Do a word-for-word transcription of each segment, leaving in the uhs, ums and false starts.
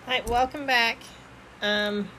Hi, welcome back. Um,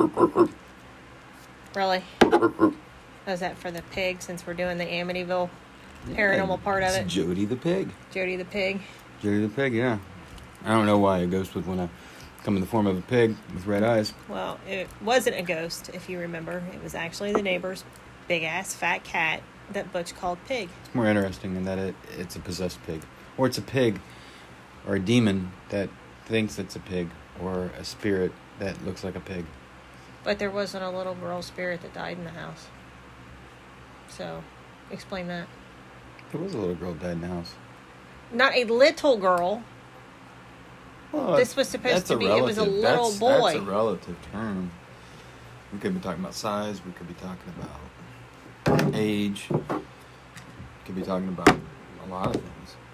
really? How's that for the pig, since we're doing the Amityville paranormal Yeah, part of it's it? Jody the pig. Jody the pig. Jody the pig, yeah. I don't know why a ghost would want to come in the form of a pig with red eyes. Well, it wasn't a ghost, if you remember. It was actually the neighbor's big-ass fat cat that Butch called Pig. It's more interesting in that it, it's a possessed pig. Or it's a pig or a demon that thinks it's a pig, or a spirit that looks like a pig. But there wasn't a little girl spirit that died in the house. So, explain that. There was a little girl died in the house. Not a little girl. Well, This was supposed that's to a be, it was a relative- little that's, boy. That's a relative term. We could be talking about size. We could be talking about age. We could be talking about a lot of things.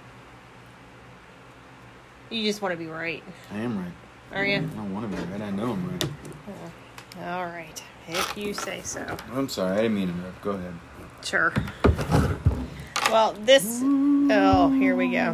You just want to be right. I am right. Are you? I don't want to be right. I know I'm right. Oh, all right. If you say so. I'm sorry. I didn't mean to interrupt. Go ahead. Sure. Well, this... Oh, here we go.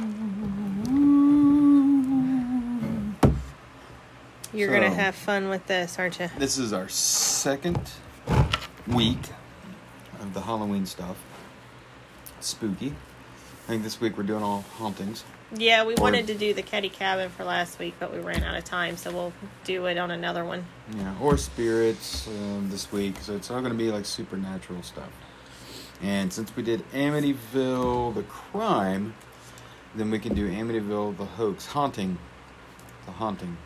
You're So, going to have fun with this, aren't you? This is our second week of the Halloween stuff. Spooky. I think this week we're doing all hauntings. Yeah, we Or- wanted to do the Ketty Cabin for last week, but we ran out of time, so we'll do it on another one. Yeah, or spirits um, this week. So it's all going to be like supernatural stuff. And since we did Amityville, the crime, then we can do Amityville, the hoax, haunting. The haunting.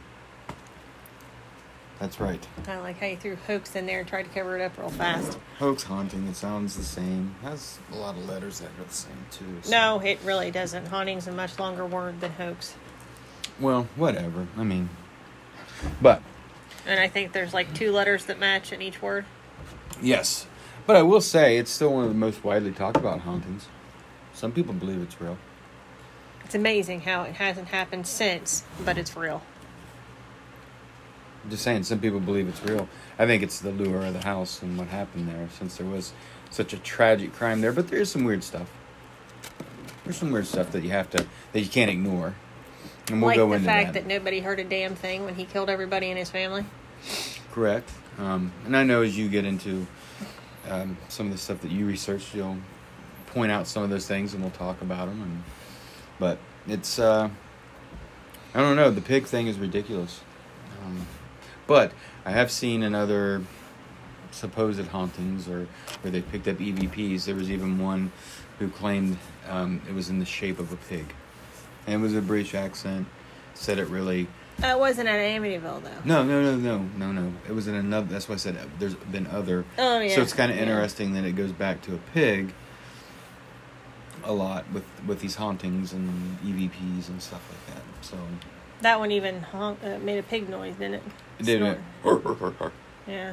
That's right. Kind of like how you threw hoax in there and tried to cover it up real fast. Hoax, haunting, it sounds the same. Has a lot of letters that are the same too. So. No, it really doesn't. Haunting's a much longer word than hoax. Well, whatever. I mean, but And I think there's like two letters that match in each word. yes. But I will say it's still one of the most widely talked about hauntings. Some people believe it's real. It's amazing how it hasn't happened since, but it's real. I'm just saying, some people believe it's real. I think it's the lure of the house and what happened there, since there was such a tragic crime there. But there is some weird stuff. There's some weird stuff that you have to, that you can't ignore. And we'll Like go the into fact that. that nobody heard a damn thing when he killed everybody in his family. Correct. Um, and I know as you get into um, some of the stuff that you researched, you'll point out some of those things and we'll talk about them. And, but it's, uh, I don't know, the pig thing is ridiculous. Um, but I have seen in other supposed hauntings or where they picked up E V Ps, there was even one who claimed um, it was in the shape of a pig. And it was a British accent, said it really... Uh, it wasn't at Amityville, though. No, no, no, no, no, no. It was in another... That's why I said there's been other... Oh, yeah. So it's kind of yeah. interesting that it goes back to a pig a lot with, with these hauntings and E V Ps and stuff like that. So... That one even honk, uh, made a pig noise, didn't it? It did it. Yeah.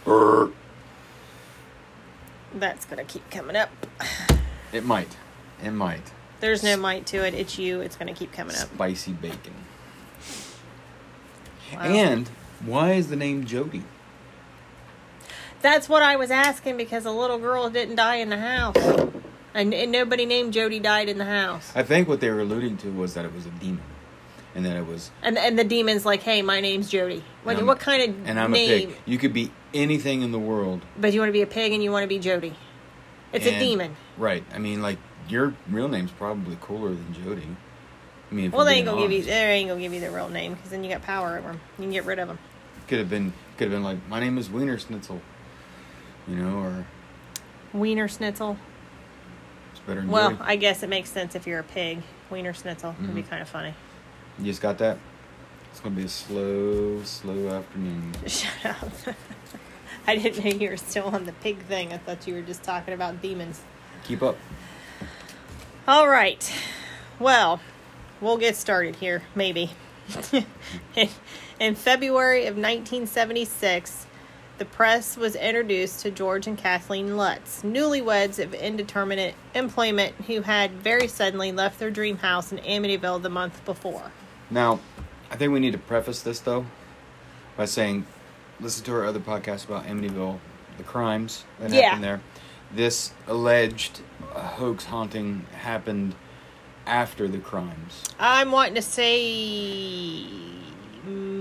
That's going to keep coming up. It might. It might. There's no might to it. It's you. It's going to keep coming up. Spicy bacon. Wow. And why is the name Jody? That's what I was asking, because a little girl didn't die in the house. And, and nobody named Jody died in the house. I think what they were alluding to was that it was a demon. And that it was... And and the demon's like, hey, my name's Jody. What, I'm- what kind of And I'm name? a pig. You could be anything in the world. But you want to be a pig and you want to be Jody. It's And- a demon. Right. I mean, like, your real name's probably cooler than Jody. I mean, if Well, we're they ain't being gonna give you. honest. They ain't gonna give you the real name, because then you got power over them. You can get rid of them. Could have been, could have been like, my name is Wiener Schnitzel. You know, or Wiener Schnitzel. it's better than Well, Jody. I guess it makes sense if you're a pig. Wiener Schnitzel would be Mhm. kind of funny. You just got that? It's going to be a slow, slow afternoon. Shut up. I didn't know you were still on the pig thing. I thought you were just talking about demons. Keep up. All right. Well, we'll get started here, maybe. in, in February of nineteen seventy-six, the press was introduced to George and Kathleen Lutz, newlyweds of indeterminate employment who had very suddenly left their dream house in Amityville the month before. Now, I think we need to preface this, though, by saying, listen to our other podcast about Amityville, the crimes that Yeah. happened there. This alleged uh, hoax haunting happened after the crimes. I'm wanting to say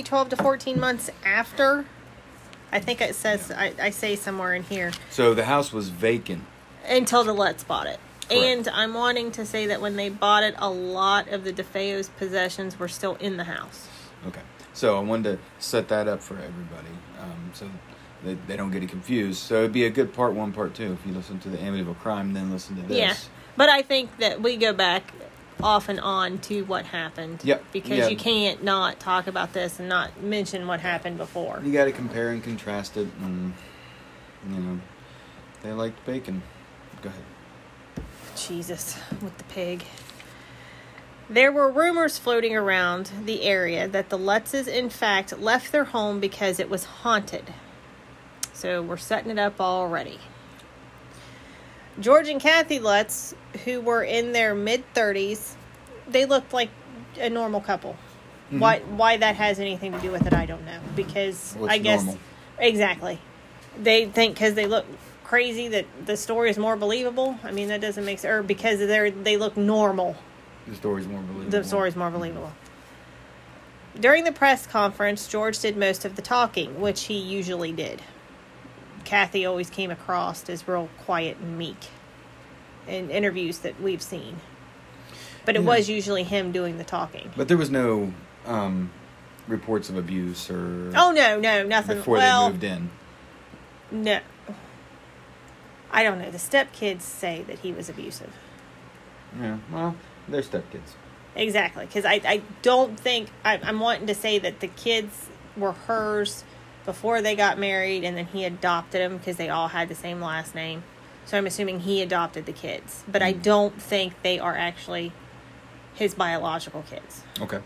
twelve to fourteen months after. I think it says, I, I say somewhere in here. So the house was vacant. Until the Lutz bought it. Correct. And I'm wanting to say that when they bought it, a lot of the DeFeo's possessions were still in the house. Okay. So I wanted to set that up for everybody, um, so they, they don't get it confused. So it'd be a good part one, part two. If you listen to the Amityville Crime, then listen to this. Yeah. But I think that we go back off and on to what happened. Yep. Because yeah. you can't not talk about this and not mention what happened before. You got to compare and contrast it, and, you know, they liked bacon. Go ahead. Jesus, with the pig. There were rumors floating around the area that the Lutzes, in fact, left their home because it was haunted. So we're setting it up already. George and Kathy Lutz, who were in their mid-thirties, they looked like a normal couple. Mm-hmm. Why why that has anything to do with it, I don't know. Because What's I guess... normal? Exactly. They think because they look crazy that the story is more believable. I mean, that doesn't make sense. Or because they're, they look normal. The story's more believable. The story's more believable. During the press conference, George did most of the talking, which he usually did. Kathy always came across as real quiet and meek in interviews that we've seen. But it yeah. was usually him doing the talking. But there was no um, reports of abuse or... Oh, no, no, nothing. Before well, they moved in. No. I don't know. The stepkids say that he was abusive. Yeah, well, they're stepkids. Exactly. Because I, I don't think... I, I'm wanting to say that the kids were hers before they got married, and then he adopted them because they all had the same last name. So I'm assuming he adopted the kids. But I don't think they are actually his biological kids. Okay.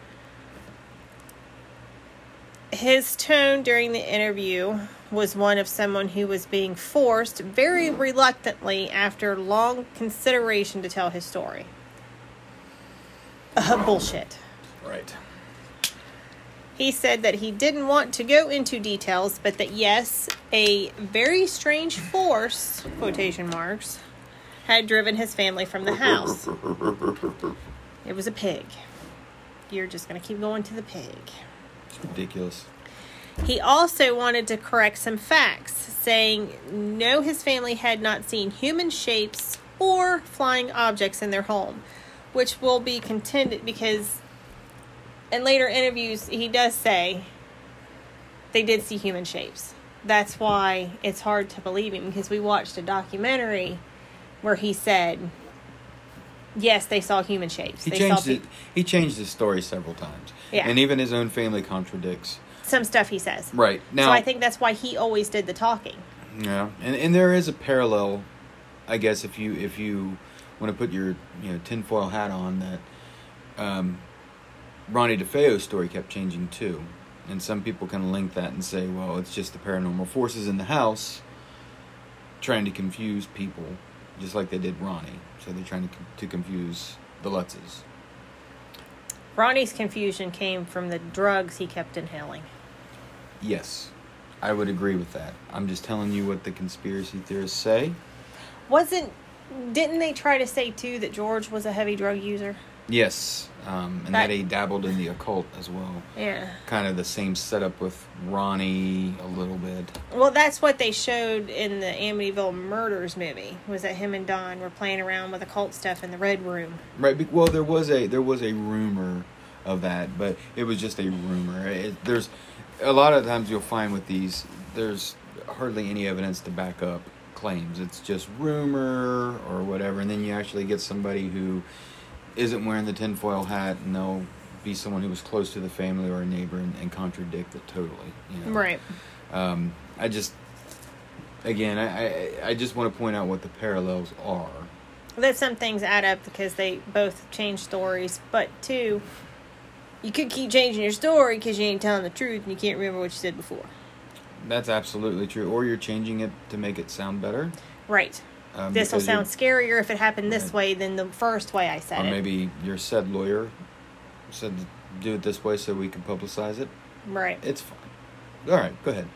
His tone during the interview was one of someone who was being forced very reluctantly after long consideration to tell his story. Uh, bullshit. Right. He said that he didn't want to go into details, but that yes, a very strange force, quotation marks, had driven his family from the house. It was a pig. You're just going to keep going to the pig. It's ridiculous. He also wanted to correct some facts, saying no, his family had not seen human shapes or flying objects in their home, which will be contended because in later interviews he does say they did see human shapes. That's why it's hard to believe him, because we watched a documentary where he said yes, they saw human shapes. He they changed saw it. He changed his story several times. Yeah. And even his own family contradicts some stuff he says. Right. Now, so I think that's why he always did the talking. Yeah. And and there is a parallel, I guess, if you if you want to put your, you know, tinfoil hat on, that um, Ronnie DeFeo's story kept changing too. And some people kind of link that and say, well, it's just the paranormal forces in the house trying to confuse people, just like they did Ronnie. So they're trying to to confuse the Lutzes. Ronnie's confusion came from the drugs he kept inhaling. Yes, I would agree with that. I'm just telling you what the conspiracy theorists say. Wasn't, didn't they try to say, too, that George was a heavy drug user? Yes, um, and that, that he dabbled in the occult as well. Yeah. Kind of the same setup with Ronnie a little bit. Well, that's what they showed in the Amityville Murders movie, was that him and Don were playing around with occult stuff in the Red Room. Right, well, there was a there was a rumor of that, but it was just a rumor. It, there's a lot of times you'll find with these, there's hardly any evidence to back up claims. It's just rumor or whatever, and then you actually get somebody who isn't wearing the tinfoil hat, and they'll be someone who was close to the family or a neighbor and, and contradict it totally. You know? Right. Um, I just, again, I, I, I just want to point out what the parallels are. That some things add up because they both change stories, but two, you could keep changing your story because you ain't telling the truth and you can't remember what you said before. That's absolutely true. Or you're changing it to make it sound better. Right. Um, this will sound scarier if it happened this right. way than the first way I said or it. Or maybe your said lawyer said to do it this way so we can publicize it. Right. It's fine. All right, go ahead.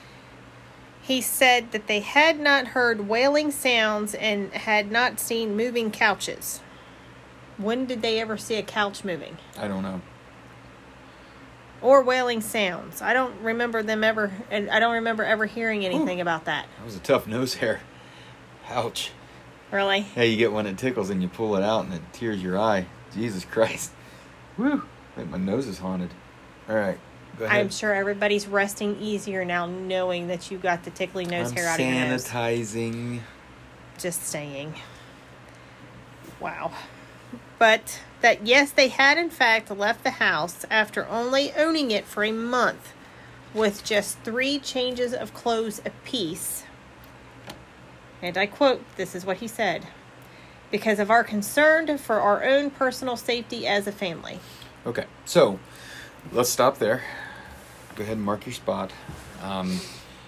He said that they had not heard wailing sounds and had not seen moving couches. When did they ever see a couch moving? I don't know. or wailing sounds. I don't remember them ever, and I don't remember ever hearing anything Ooh. about that. That was a tough nose hair. Ouch. Really? Yeah, you get one that tickles and you pull it out and it tears your eye. Jesus Christ. Woo. I think my nose is haunted. All right. Go ahead. I'm sure everybody's resting easier now knowing that you got the tickly nose I'm hair out of your nose. sanitizing. Just saying. Wow. But that, yes, they had in fact left the house after only owning it for a month with just three changes of clothes apiece. And I quote, this is what he said, "Because of our concern for our own personal safety as a family." Okay, so let's stop there. Go ahead and mark your spot. Um,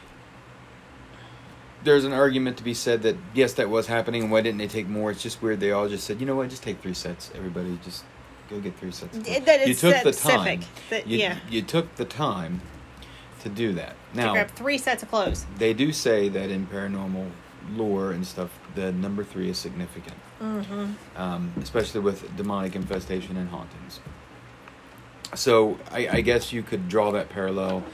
there's an argument to be said that, yes, that was happening, and why didn't they take more? It's just weird. They all just said, you know what, just take three sets. Everybody just go get three sets. That you is took the specific. time. That, you, yeah. you took the time to do that. To Now, grab three sets of clothes. they do say that in paranormal lore and stuff, the number three is significant. Mm-hmm. Um, especially with demonic infestation and hauntings. So I, I guess you could draw that parallel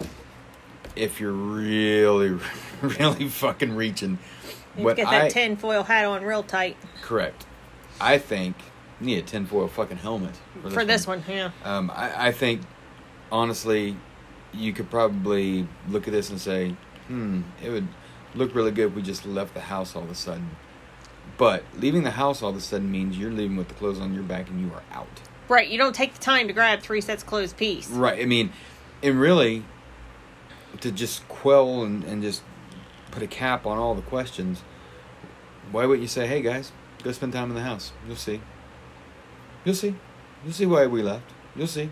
if you're really, really fucking reaching. You What get that I, tinfoil hat on real tight. Correct. I think you need a tinfoil fucking helmet For this, for this one. one, yeah. Um, I, I think, honestly, you could probably look at this and say, hmm, it would look really good if we just left the house all of a sudden. But leaving the house all of a sudden means you're leaving with the clothes on your back and you are out. Right, you don't take the time to grab three sets of clothes piece. Right, I mean, and really, to just quell and, and just put a cap on all the questions, why wouldn't you say, hey guys, go spend time in the house. You'll see. You'll see. You'll see why we left. You'll see.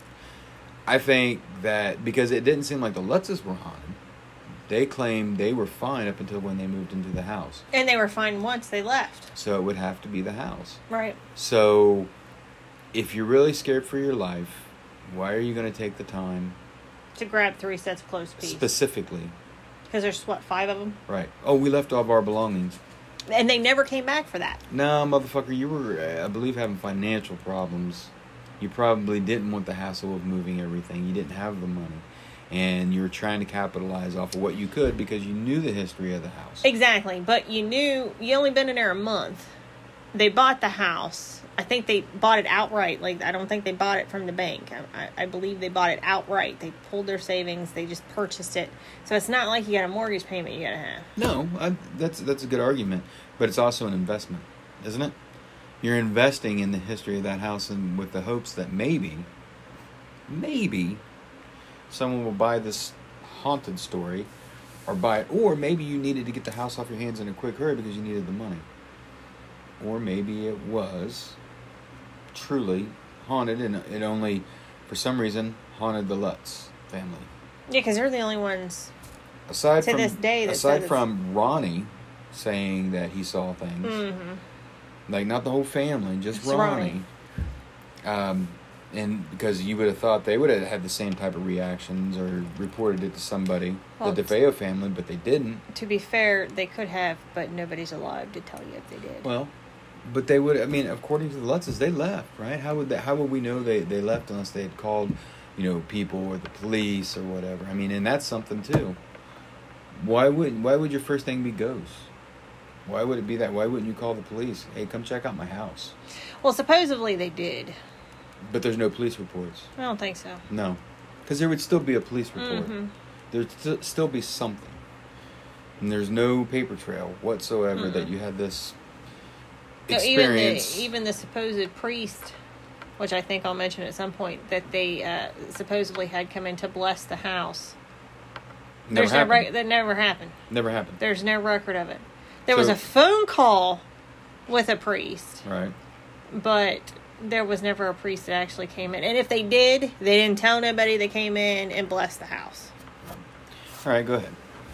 I think that because it didn't seem like the Lutzes were haunted, they claimed they were fine up until when they moved into the house. And they were fine once they left. So it would have to be the house. Right. So if you're really scared for your life, why are you going to take the time to grab three sets of clothes piece? Specifically. Because there's, what, five of them? Right. Oh, we left all of our belongings. And they never came back for that. No, motherfucker, you were, I believe, having financial problems. You probably didn't want the hassle of moving everything. You didn't have the money. And you were trying to capitalize off of what you could because you knew the history of the house. Exactly. But you knew, you only been in there a month. They bought the house. I think they bought it outright. Like, I don't think they bought it from the bank. I, I believe they bought it outright. They pulled their savings. They just purchased it. So it's not like you got a mortgage payment you got to have. No, I, that's that's a good argument. But it's also an investment, isn't it? You're investing in the history of that house and with the hopes that maybe, maybe, someone will buy this haunted story or buy it. Or maybe you needed to get the house off your hands in a quick hurry because you needed the money. Or maybe it was truly haunted and it only, for some reason, haunted the Lutz family. Yeah, because they're the only ones aside to from, this day. That aside from Ronnie saying that he saw things. Mm-hmm. Like, not the whole family, just It's Ronnie. Ronnie. Um, and because you would have thought they would have had the same type of reactions or reported it to somebody, well, the DeFeo family, but they didn't. To be fair, they could have, but nobody's alive to tell you if they did. Well, but they would, I mean, according to the Lutzes, they left, right? How would they, how would we know they, they left unless they had called, you know, people or the police or whatever? I mean, and that's something too. Why would why would your first thing be ghosts? Why would it be that? Why wouldn't you call the police? Hey, come check out my house. Well, supposedly they did. But there's no police reports. I don't think so. No. Because there would still be a police report. Mm-hmm. There'd st- still be something. And there's no paper trail whatsoever mm-hmm. that you had this no, experience. Even the, even the supposed priest, which I think I'll mention at some point, that they uh, supposedly had come in to bless the house. Never There's happened. no rec- that never happened. Never happened. There's no record of it. There so, was a phone call with a priest. Right. But there was never a priest that actually came in. And if they did, they didn't tell nobody they came in and blessed the house. All right, go ahead.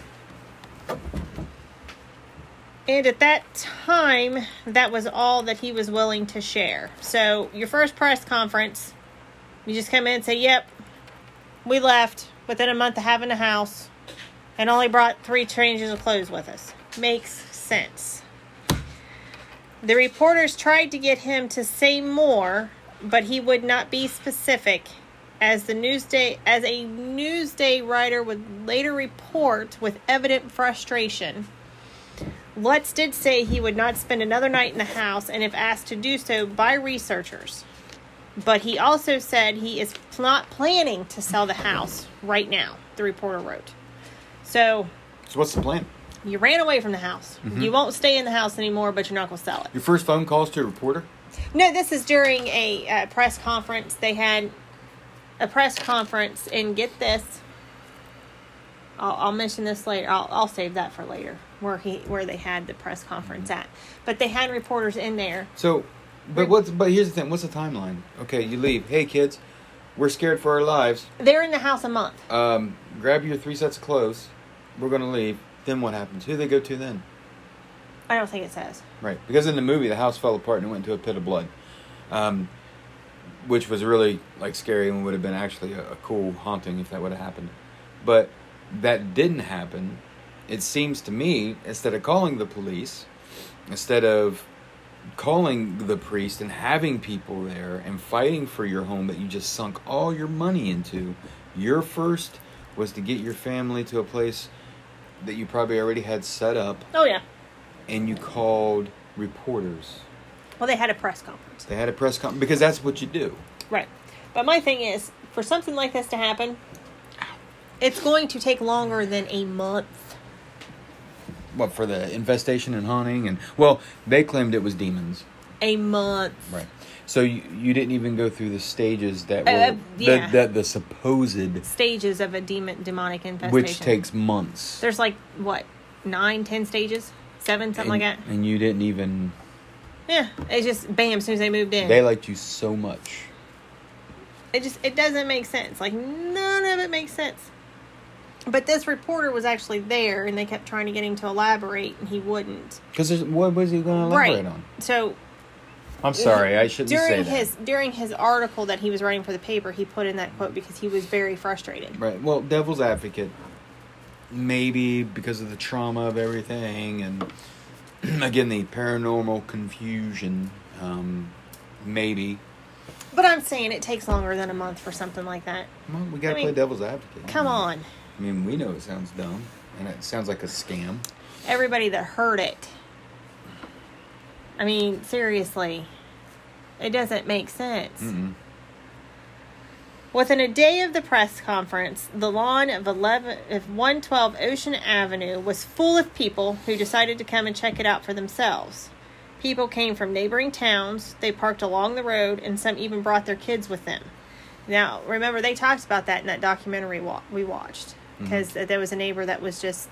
And at that time, that was all that he was willing to share. So, your first press conference, you just come in and say, yep, we left within a month of having a house and only brought three changes of clothes with us. Makes sense. The reporters tried to get him to say more, but he would not be specific as the Newsday as a Newsday writer would later report with evident frustration. Lutz did say he would not spend another night in the house, and if asked to do so by researchers. But he also said he is not planning to sell the house right now, the reporter wrote. So, So what's the plan? you ran away from the house. Mm-hmm. You won't stay in the house anymore, but you're not going to sell it. Your first phone calls to a reporter? No, this is during a uh, press conference. They had a press conference, and get this. I'll, I'll mention this later. I'll, I'll save that for later, where he where they had the press conference at. But they had reporters in there. So, but what's but here's the thing. What's the timeline? Okay, you leave. Hey, kids, we're scared for our lives. They're in the house a month. Um, grab your three sets of clothes. We're gonna leave. Then what happens? Who do they go to then? I don't think it says. Right, because in the movie, the house fell apart and it went into a pit of blood, um, which was really like scary and would have been actually a, a cool haunting if that would have happened. But that didn't happen. It seems to me, instead of calling the police, instead of calling the priest and having people there and fighting for your home that you just sunk all your money into, your first was to get your family to a place that you probably already had set up. Oh, yeah. And you called reporters. Well, they had a press conference. They had a press conference because that's what you do. Right. But my thing is, for something like this to happen, it's going to take longer than a month. What, for the infestation and haunting? And well, they claimed it was demons. A month. Right. So you, you didn't even go through the stages that were Uh, yeah. the, the, the supposed stages of a demon demonic infestation. which takes months. There's like, what, nine, ten stages? Seven, something and, like that? And you didn't even... Yeah. It's just, bam, as soon as they moved in. They liked you so much. It just, it doesn't make sense. Like, none of it makes sense. But this reporter was actually there, and they kept trying to get him to elaborate, and he wouldn't. Because what was he going to elaborate Right. on? So... I'm sorry, I shouldn't during say his that. during his article that he was writing for the paper, he put in that quote because he was very frustrated. Right. Well, devil's advocate. Maybe because of the trauma of everything, and again the paranormal confusion. Um, maybe. But I'm saying it takes longer than a month for something like that. Well, we gotta I mean, play devil's advocate. Come I mean, on, I mean, we know it sounds dumb, and it sounds like a scam. everybody that heard it. I mean, seriously, it doesn't make sense. Mm-mm. Within a day of the press conference, the lawn of eleven of one twelve Ocean Avenue was full of people who decided to come and check it out for themselves. People came from neighboring towns, they parked along the road, and some even brought their kids with them. Now, remember, they talked about that in that documentary wa- we watched, because mm-hmm. there was a neighbor that was just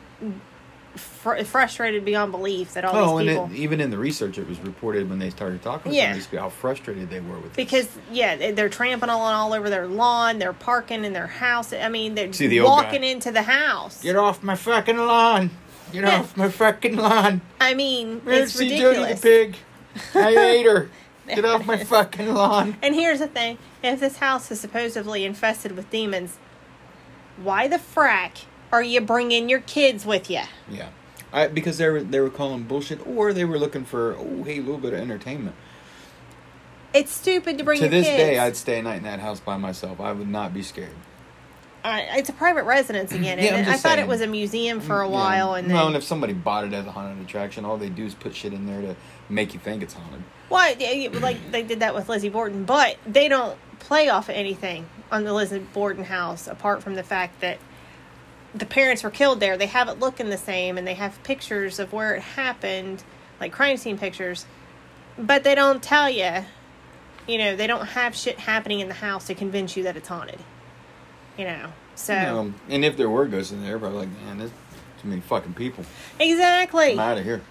fr- frustrated beyond belief that all oh, these people... and it, even in the research, it was reported when they started talking to yeah. these people how frustrated they were with because, this. yeah, they're tramping all, all over their lawn, they're parking in their house. I mean, they're See the walking into the house. Get off my fucking lawn! Get Yeah. off my fucking lawn! I mean, Where's it's see ridiculous. Jody the pig? I ate her! Get off my fucking lawn! And here's the thing. If this house is supposedly infested with demons, why the frack are you bringing your kids with you? Yeah. I, because they were, they were calling bullshit, or they were looking for, oh, hey, a little bit of entertainment. It's stupid to bring to your this kids. day, I'd stay a night in that house by myself. I would not be scared. Uh, it's a private residence again. Yeah, I'm and I just thought saying. it was a museum for a Yeah. while. And then, well, and if somebody bought it as a haunted attraction, all they do is put shit in there to make you think it's haunted. Well, yeah, like they did that with Lizzie Borden, but they don't play off of anything on the Lizzie Borden house, apart from the fact that the parents were killed there. They have it looking the same, and they have pictures of where it happened, like crime scene pictures, but they don't tell you, you know, they don't have shit happening in the house to convince you that it's haunted, you know, so. Um, and if there were ghosts in there, probably like, man, there's too many fucking people. Exactly. I'm out of here.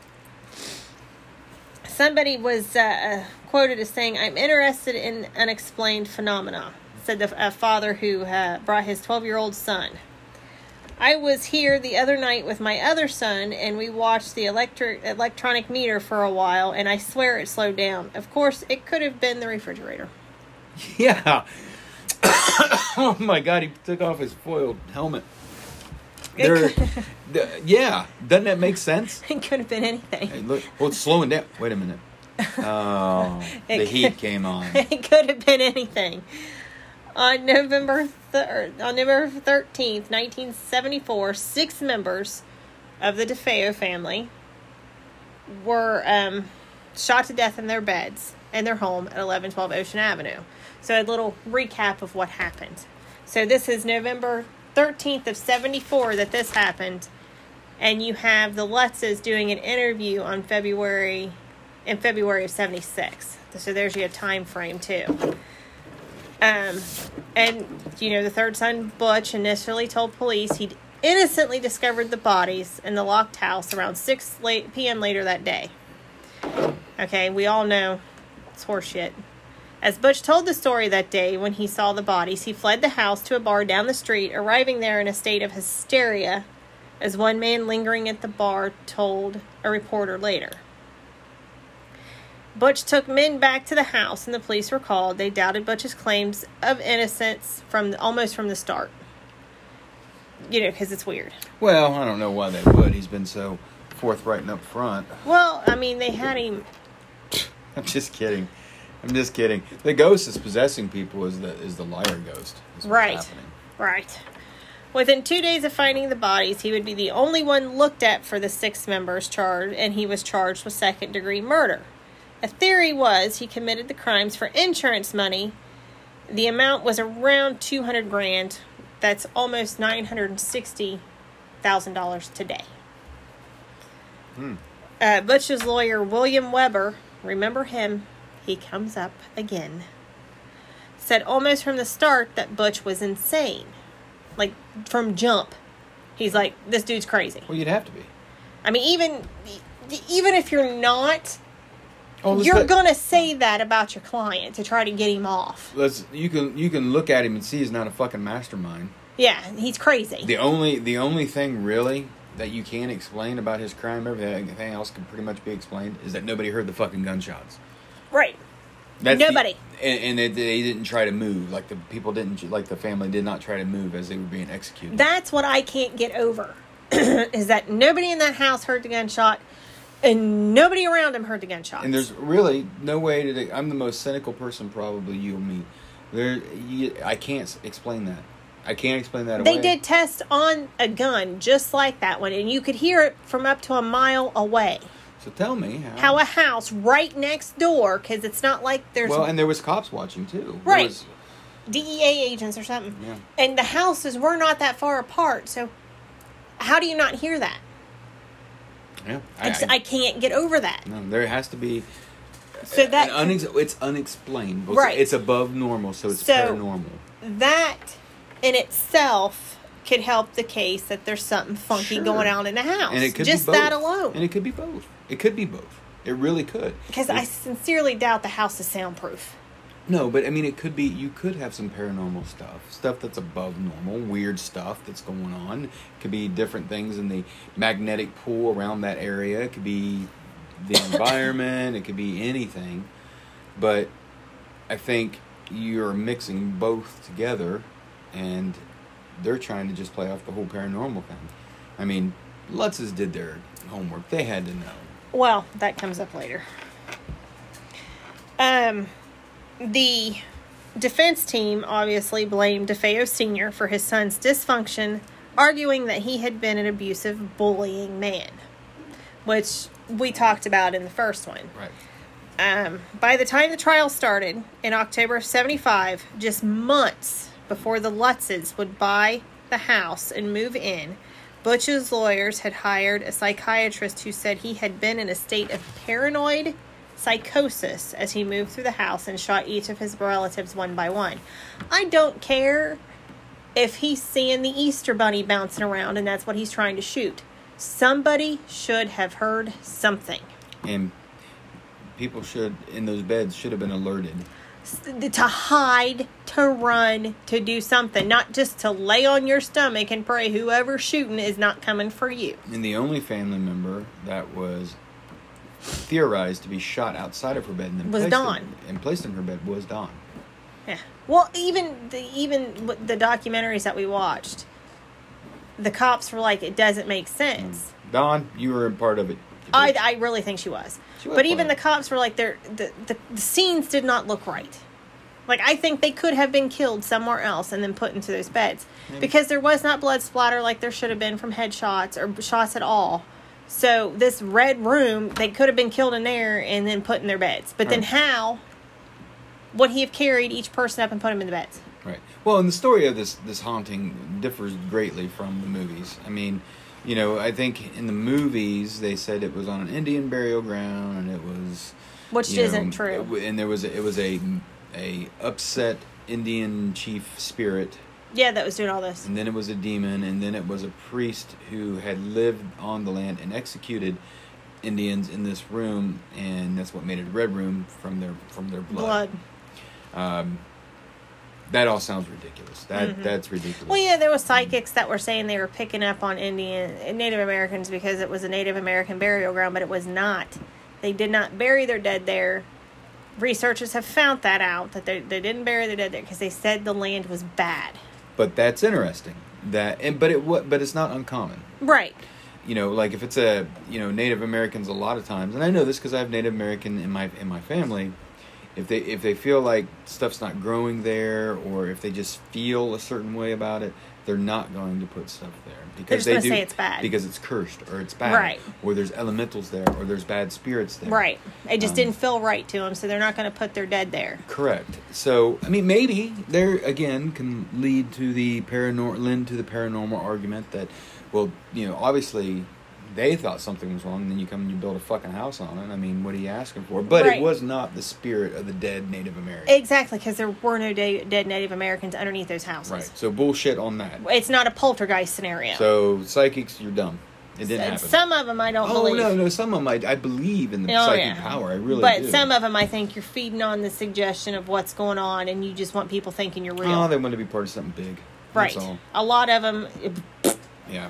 Somebody was uh, quoted as saying, "I'm interested in unexplained phenomena," said the, a father who uh, brought his twelve-year-old son. "I was here the other night with my other son, and we watched the electric electronic meter for a while, and I swear it slowed down. Of course, it could have been the refrigerator." Yeah. Oh my God, he took off his foiled helmet. It There, could, the, yeah, doesn't that make sense? it could have been anything. Hey, look, well, it's slowing down. Wait a minute. Oh, It the could- heat came on. It could have been anything. On November third, on November thirteenth, nineteen seventy-four, six members of the DeFeo family were um, shot to death in their beds in their home at eleven twelve Ocean Avenue. So a little recap of what happened. So this is November thirteenth of seventy-four that this happened. And you have the Lutzes doing an interview on February, in February of seventy-six. So there's your time frame too. Um, and, you know, the third son, Butch, initially told police he'd innocently discovered the bodies in the locked house around six p.m. later that day. Okay, we all know it's horseshit. As Butch told the story that day when he saw the bodies, he fled the house to a bar down the street, arriving there in a state of hysteria, as one man lingering at the bar told a reporter later. Butch took men back to the house and the police were called. They doubted Butch's claims of innocence from almost from the start. You know, because it's weird. Well, I don't know why they would. He's been so forthright and up front. Well, I mean, they had him... I'm just kidding. I'm just kidding. The ghost is possessing people is the is the liar ghost. Is right. Happening. Right. Within two days of finding the bodies, he would be the only one looked at for the six members charged, and he was charged with second-degree murder. A theory was he committed the crimes for insurance money. The amount was around two hundred grand. That's almost nine hundred sixty thousand dollars today. Hmm. Uh, Butch's lawyer, William Weber, remember him, he comes up again, said almost from the start that Butch was insane. Like, from jump. He's like, this dude's crazy. Well, you'd have to be. I mean, even even if you're not, oh, you're let, going to say that about your client to try to get him off. Let's you can you can look at him and see he's not a fucking mastermind. Yeah, he's crazy. The only the only thing really that you can explain about his crime, everything else can pretty much be explained, is that nobody heard the fucking gunshots. Right. That's Nobody. The, and and they, they didn't try to move. Like, the people didn't, like, the family did not try to move as they were being executed. That's what I can't get over. Is that nobody in that house heard the gunshot, and nobody around him heard the gunshot. And there's really no way to... I'm the most cynical person probably you and me. There, you, I can't explain that. I can't explain that They away. did tests on a gun just like that one, and you could hear it from up to a mile away. So tell me how... How a house right next door, because it's not like there's... Well, and there was cops watching, too. Right. Was, D E A agents or something. Yeah. And the houses were not that far apart, so how do you not hear that? Yeah. I, I, I can't get over that. No, there has to be... So that... Unex- it's unexplained. Right. It's above normal, so it's so paranormal. That in itself could help the case that there's something funky Sure. going on in the house. And it could Just be both. that alone. And it could be both. It could be both. It really could. Because I sincerely doubt the house is soundproof. No, but I mean, it could be, you could have some paranormal stuff. Stuff that's above normal, weird stuff that's going on. It could be different things in the magnetic pool around that area. It could be the environment. It could be anything. But I think you're mixing both together, and they're trying to just play off the whole paranormal thing. I mean, Lutzes did their homework. They had to know. Well, that comes up later. Um, the defense team obviously blamed DeFeo Senior for his son's dysfunction, arguing that he had been an abusive, bullying man, which we talked about in the first one. Right. Um, by the time the trial started in October of seventy-five, just months before the Lutzes would buy the house and move in, Butch's lawyers had hired a psychiatrist who said he had been in a state of paranoid psychosis as he moved through the house and shot each of his relatives one by one. I don't care if he's seeing the Easter Bunny bouncing around and that's what he's trying to shoot. Somebody should have heard something. And people should, in those beds, should have been alerted. To hide, to run, to do something. Not just to lay on your stomach and pray whoever's shooting is not coming for you. And the only family member that was theorized to be shot outside of her bed and then Was placed Dawn. In, and placed in her bed was Dawn. Yeah. Well, even the even with the documentaries that we watched, the cops were like, it doesn't make sense. Dawn, you were a part of it. I, I really think she was. She was But part even of the it. cops were like, they're, the, the, the scenes did not look right. Like, I think they could have been killed somewhere else and then put into those beds. Maybe. Because there was not blood splatter like there should have been from headshots or shots at all. So, this red room, they could have been killed in there and then put in their beds. But then Right. how would he have carried each person up and put them in the beds? Right. Well, and the story of this this haunting differs greatly from the movies. I mean, you know, I think in the movies they said it was on an Indian burial ground, and it was, Which you know, isn't true. And there was a, it was a a upset Indian chief spirit, Yeah, that was doing all this. and then it was a demon, and then it was a priest who had lived on the land and executed Indians in this room, and that's what made it a red room from their from their blood. Blood. Um, that all sounds ridiculous. That Mhm. that's ridiculous. Well, yeah, there was psychics that were saying they were picking up on Indian Native Americans because it was a Native American burial ground, but it was not. They did not bury their dead there. Researchers have found that out, that they, they didn't bury their dead there because they said the land was bad. But that's interesting. That and but it what but it's not uncommon. Right. You know, like if it's a you know Native Americans a lot of times, and I know this because I have Native American in my in my family. If they if they feel like stuff's not growing there, or if they just feel a certain way about it, they're not going to put stuff there because They're they just do gonna say it's bad. because it's cursed or it's bad, Right. Or there's elementals there, or there's bad spirits there, Right. It just Um, didn't feel right to them, so they're not going to put their dead there. Correct. So, I mean, maybe there again can lead to the paranormal, lend to the paranormal argument that, well, you know, obviously they thought something was wrong, and then you come and you build a fucking house on it. I mean, what are you asking for? But Right. it was not the spirit of the dead Native Americans. Exactly, because there were no da- dead Native Americans underneath those houses. Right. So bullshit on that. It's not a poltergeist scenario. So psychics, you're dumb. It didn't happen. Some of them I don't oh believe. no, no, some of them I, I believe in the Oh, psychic yeah. power. I really but do. some of them I think you're feeding on the suggestion of what's going on, and you just want people thinking you're real. Oh, they want to be part of something big. right. That's all. A lot of them. Yeah.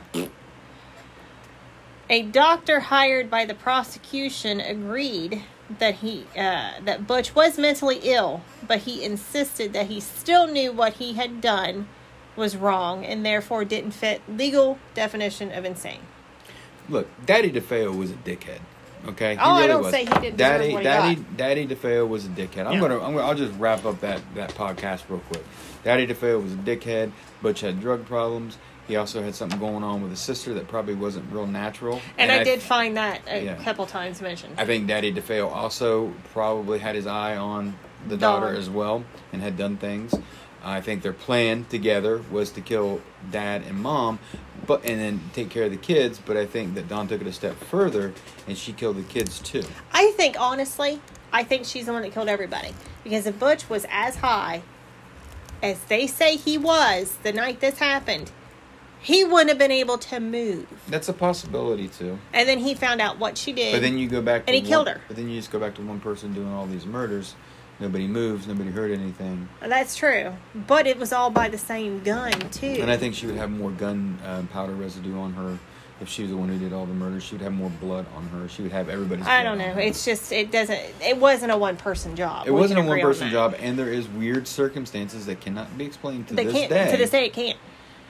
A doctor hired by the prosecution agreed that he uh, that Butch was mentally ill, but he insisted that he still knew what he had done was wrong and therefore didn't fit legal definition of insane. Look, Daddy DeFeo was a dickhead. Okay. He Oh, I really don't was. say he didn't deserve Daddy, what he Daddy, got. Daddy DeFeo was a dickhead. I'm Yeah. gonna, I'm gonna, I'll just wrap up that that podcast real quick. Daddy DeFeo was a dickhead. Butch had drug problems. He also had something going on with his sister that probably wasn't real natural. And, I, I did find that a yeah. couple times mentioned. I think Daddy DeFeo also probably had his eye on the daughter Dog. as well and had done things. I think their plan together was to kill Dad and Mom, but and then take care of the kids. But I think that Dawn took it a step further, and she killed the kids too. I think, honestly, I think she's the one that killed everybody. Because if Butch was as high as they say he was the night this happened, he wouldn't have been able to move. That's a possibility too. And then he found out what she did. But then you go back to And he one, killed her. But then you just go back to one person doing all these murders. Nobody moves. Nobody heard anything. That's true. But it was all by the same gun, too. And I think she would have more gun uh, powder residue on her if she was the one who did all the murders. She would have more blood on her. She would have everybody's I blood don't know. on her. It's just, it doesn't, it wasn't a one-person job. It We wasn't a can agree on one-person that. job, and there is weird circumstances that cannot be explained to They this can't, day. to this day, it can't.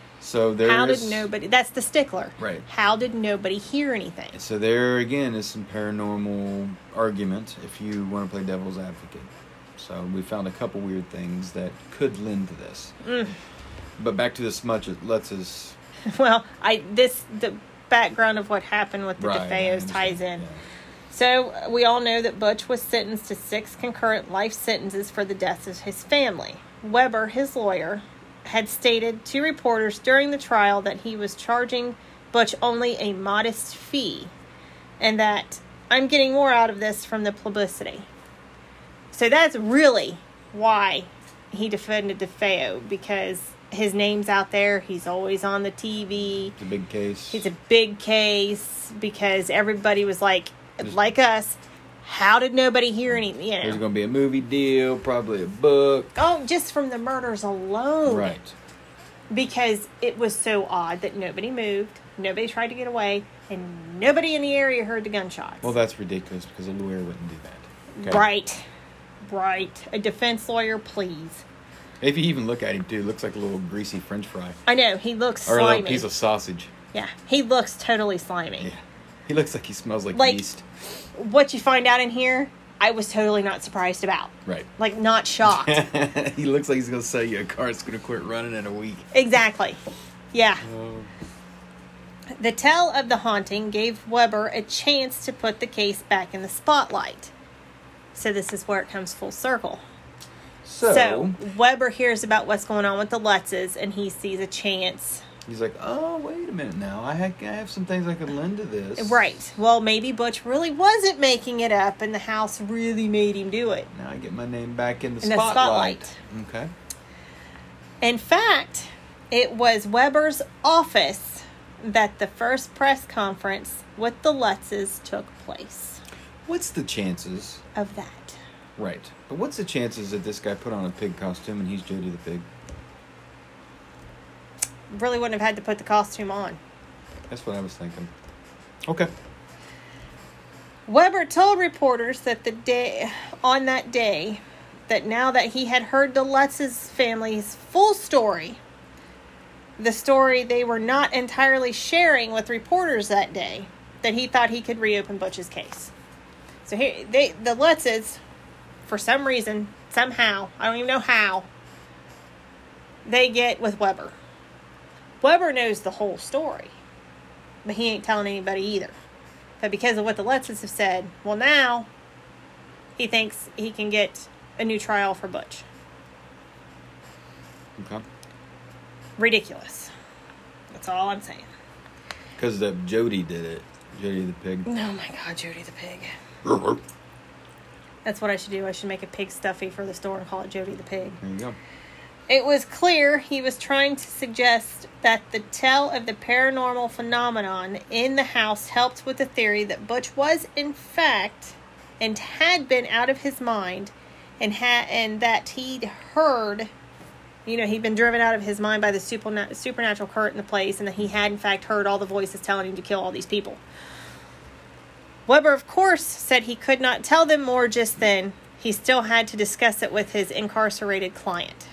So there How did is- nobody, that's the stickler. Right. How did nobody hear anything? So there again is some paranormal argument if you want to play devil's advocate. So we found a couple weird things that could lend to this. Mm. But back to this much, it lets us... Well, I, this, the background of what happened with the Right, I DeFeos understand. ties in. Yeah. So, we all know that Butch was sentenced to six concurrent life sentences for the deaths of his family. Weber, his lawyer, had stated to reporters during the trial that he was charging Butch only a modest fee, and that I'm getting more out of this from the publicity. So that's really why he defended DeFeo, because his name's out there, he's always on the T V. It's a big case. It's a big case because everybody was like, Just- like us, how did nobody hear anything? You There's know. going to be a movie deal, probably a book. Oh, just from the murders alone. Right. Because it was so odd that nobody moved, nobody tried to get away, and nobody in the area heard the gunshots. Well, that's ridiculous because a lawyer wouldn't do that. Okay? Right. Right. A defense lawyer, please. If you even look at him, too, it looks like a little greasy french fry. I know, he looks Or a slimy. little piece of sausage. Yeah, he looks totally slimy. Yeah. He looks like he smells like, Like- yeast. What you find out in here, I was totally not surprised about. Right. Like, not shocked. He looks like he's going to sell you a car that's going to quit running in a week. Exactly. Yeah. Oh. The tale of the haunting gave Weber a chance to put the case back in the spotlight. So this is where it comes full circle. So, So, Weber hears about what's going on with the Lutzes, and he sees a chance. he's like, oh, wait a minute now. I, ha- I have some things I could lend to this. Right. Well, maybe Butch really wasn't making it up, and the house really made him do it. Now I get my name back in the In the spotlight. spotlight. Okay. In fact, it was Weber's office that the first press conference with the Lutzes took place What's the chances? of that. Right. But what's the chances that this guy put on a pig costume and he's Jody the Pig? Really wouldn't have had to put the costume on. That's what I was thinking. Okay. Weber told reporters that the day on that day that now that he had heard the Lutz's family's full story, the story they were not entirely sharing with reporters that day, that he thought he could reopen Butch's case. So here, they the Lutzes, for some reason, somehow, I don't even know how, they get with Weber. Weber knows the whole story, but he ain't telling anybody either. But because of what the Lutzes have said, well, now he thinks he can get a new trial for Butch. Okay. Ridiculous. That's all I'm saying. Because the Jody did it. Jody the Pig. Oh my God, Jody the Pig. That's what I should do. I should make a pig stuffy for the store and call it Jody the Pig. There you go. It was clear he was trying to suggest that the tale of the paranormal phenomenon in the house helped with the theory that Butch was, in fact, and had been out of his mind, and ha- and that he'd heard, you know, he'd been driven out of his mind by the supernat- supernatural current in the place, and that he had, in fact, heard all the voices telling him to kill all these people. Weber, of course, said he could not tell them more just then. He still had to discuss it with his incarcerated client.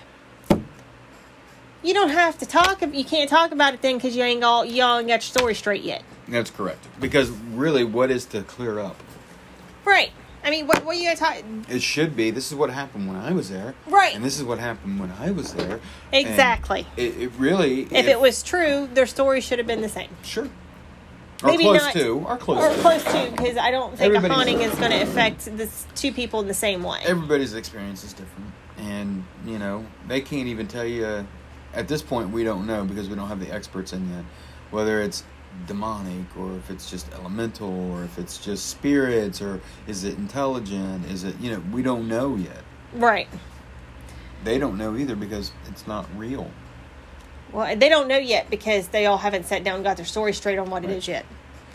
You don't have to talk. You can't talk about it then because you ain't all you ain't got your story straight yet. That's correct. Because really, what is to clear up? Right. I mean, what what are you gonna talk? It should be. This is what happened when I was there. Right. And this is what happened when I was there. Exactly. It, it really. If, if it was true, their story should have been the same. Sure. Or Maybe close not, to. Or close or to. close to, because I don't think Everybody's- a haunting is going to affect this two people in the same way. Everybody's experience is different. And, you know, they can't even tell you. Uh, at this point, we don't know because we don't have the experts in yet. Whether it's demonic or if it's just elemental or if it's just spirits or is it intelligent? Is it, you know, we don't know yet. Right. They don't know either because it's not real. Well, they don't know yet because they all haven't sat down and got their story straight on what Right. it is yet.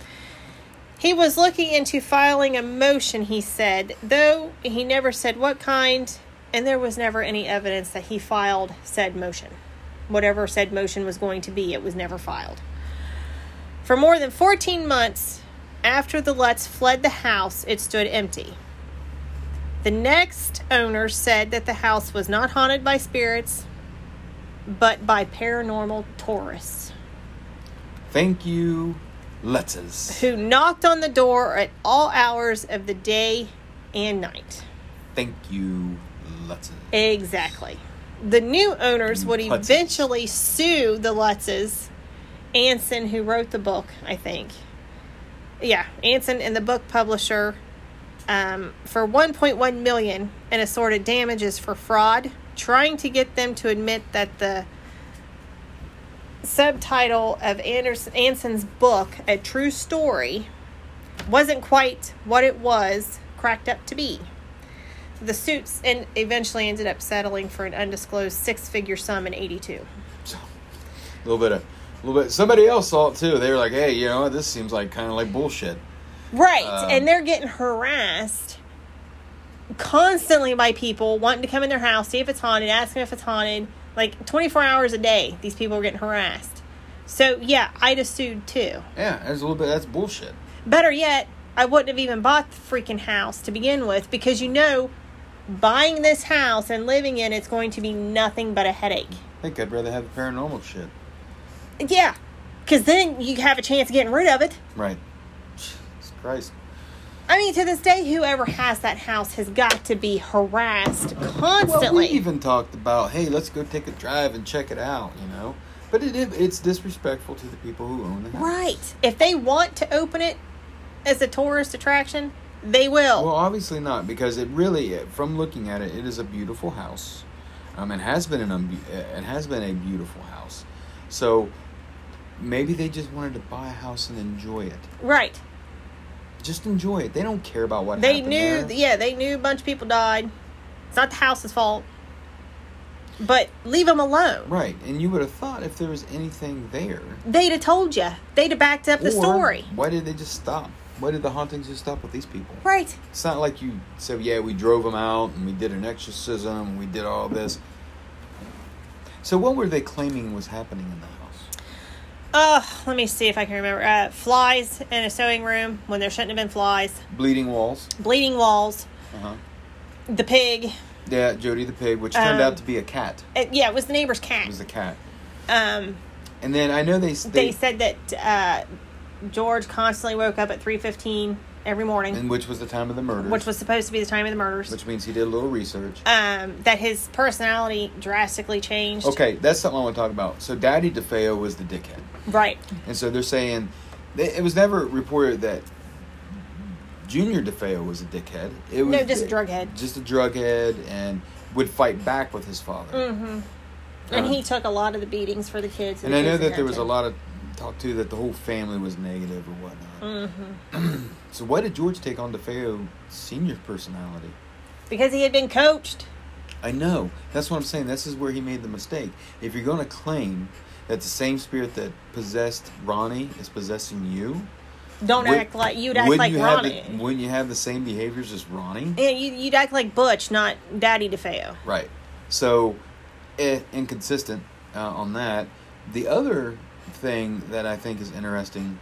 He was looking into filing a motion, he said, though he never said what kind, and there was never any evidence that he filed said motion. Whatever said motion was going to be, it was never filed. For more than fourteen months after the Lutz fled the house, it stood empty. The next owner said that the house was not haunted by spirits, but by paranormal tourists Thank you, Lutzes. who knocked on the door at all hours of the day and night. Thank you, Lutzes. Exactly. The new owners would Lutzes. eventually sue the Lutzes, Anson, who wrote the book, I think. Yeah, Anson and the book publisher um, for one point one million dollars in assorted damages for fraud, trying to get them to admit that the subtitle of Anderson, Anson's book, A True Story, wasn't quite what it was cracked up to be. The suits and eventually ended up settling for an undisclosed six-figure sum in eighty-two. So, a little bit of, a little bit. Somebody else saw it too. They were like, "Hey, you know, this seems like kind of like bullshit." Right, Um, and they're getting harassed constantly by people wanting to come in their house, see if it's haunted, asking if it's haunted. Like twenty-four hours a day, these people are getting harassed. So yeah, I'd have sued too. Yeah, that's a little bit. That's bullshit. Better yet, I wouldn't have even bought the freaking house to begin with because you know, buying this house and living in it's going to be nothing but a headache. I think I'd rather have the paranormal shit. Yeah, because then you have a chance of getting rid of it. Right. Jesus Christ. I mean, to this day, whoever has that house has got to be harassed constantly. Well, we even talked about, hey, let's go take a drive and check it out, you know. But it it's disrespectful to the people who own the house. Right. If they want to open it as a tourist attraction, they will. Well, obviously not, because it really, from looking at it, it is a beautiful house. Um, it has been an unbe- it has been a beautiful house. So maybe they just wanted to buy a house and enjoy it. Right. Just enjoy it. They don't care about what they happened knew. there. Yeah, they knew a bunch of people died. It's not the house's fault. But leave them alone. Right, and you would have thought if there was anything there, they'd have told you. They'd have backed up the or story. Why did they just stop? Why did the hauntings just stop with these people? Right. It's not like you said, yeah, we drove them out and we did an exorcism and we did all this. So what were they claiming was happening in the house? Uh, let me see if I can remember. Uh, flies in a sewing room when there shouldn't have been flies. Bleeding walls. Bleeding walls. Uh-huh. The pig. Yeah, Jody the pig, which turned um, out to be a cat. It, yeah, it was the neighbor's cat. It was a cat. Um, and then I know they... They, they said that uh, George constantly woke up at three fifteen every morning. And which was the time of the murders. Which was supposed to be the time of the murders. Which means he did a little research. Um, that his personality drastically changed. Okay, that's something I want to talk about. So Daddy DeFeo was the dickhead. Right. And so they're saying... It was never reported that Junior DeFeo was a dickhead. It was no, just a drug head. Just a drug head and would fight back with his father. Mm-hmm. And um, he took a lot of the beatings for the kids. And the I know kids that there was a inherited. lot of talk, too, that the whole family was negative or whatnot. Mm-hmm. So why did George take on DeFeo Senior's personality? Because he had been coached. I know. That's what I'm saying. This is where he made the mistake. If you're going to claim that the same spirit that possessed Ronnie is possessing you... Don't would, act like... You'd act wouldn't like you Ronnie. Have the, wouldn't you have the same behaviors as Ronnie? Yeah, you, you'd act like Butch, not Daddy DeFeo. Right. So, eh, inconsistent uh, on that. The other thing that I think is interesting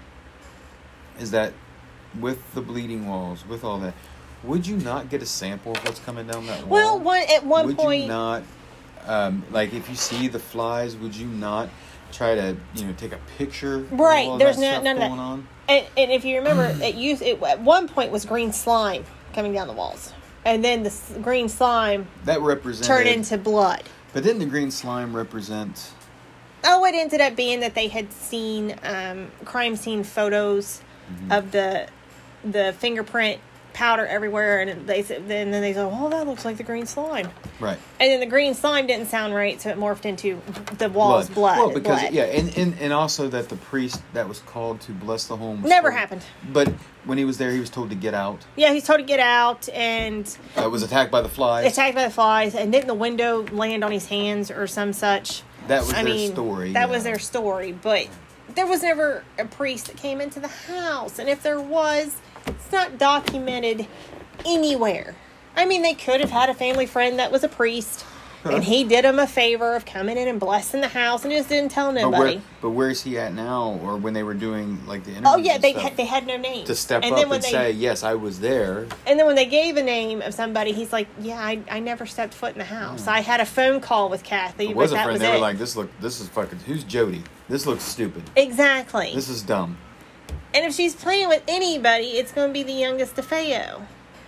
is that with the bleeding walls, with all that, would you not get a sample of what's coming down that wall? Well, one, at one would point... you not, um, like, if you see the flies, would you not try to, you know, take a picture right, of all there's that no, stuff none of going that. on? And, and if you remember, it used it at one point was green slime coming down the walls, and then the s- green slime That represented... turned into blood. But didn't the green slime represent... Oh, it ended up being that they had seen um, crime scene photos Mm-hmm. of the the fingerprint powder everywhere, and they said, then then they said, "Oh, that looks like the green slime." Right. And then the green slime didn't sound right, so it morphed into the walls blood. Well, because blood. yeah, and, and and also that the priest that was called to bless the home was Never told- happened. But when he was there, he was told to get out. Yeah, he's told to get out, and Uh, was attacked by the flies. attacked by the flies, and didn't the window land on his hands or some such? That was I their mean, story. That yeah. was their story, but there was never a priest that came into the house, and if there was, it's not documented anywhere. I mean, they could have had a family friend that was a priest, and he did them a favor of coming in and blessing the house, and just didn't tell But, nobody. where, but where's he at now? Or when they were doing like the interviews? Oh yeah, and they stuff, had, they had no name to step and up then when and they, say, "Yes, I was there." And then when they gave a name of somebody, he's like, "Yeah, I, I never stepped foot in the house. I had a phone call with Kathy, It but was a that friend. was They it." were like, "This look, this is fucking. Who's Jody? This looks stupid. Exactly. This is dumb." And if she's playing with anybody, it's going to be the youngest DeFeo.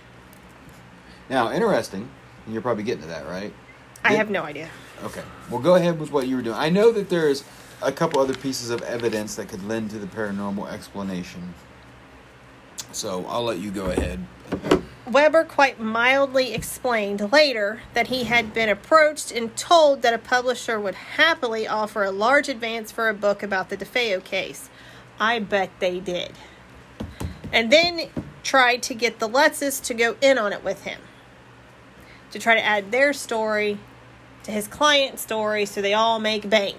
Now, interesting. And you're probably getting to that, right? I Did- have no idea. Okay. Well, go ahead with what you were doing. I know that there's a couple other pieces of evidence that could lend to the paranormal explanation. So I'll let you go ahead. Weber quite mildly explained later that he had been approached and told that a publisher would happily offer a large advance for a book about the DeFeo case. I bet they did. And then tried to get the Lutzes to go in on it with him, to try to add their story to his client's story so they all make bank.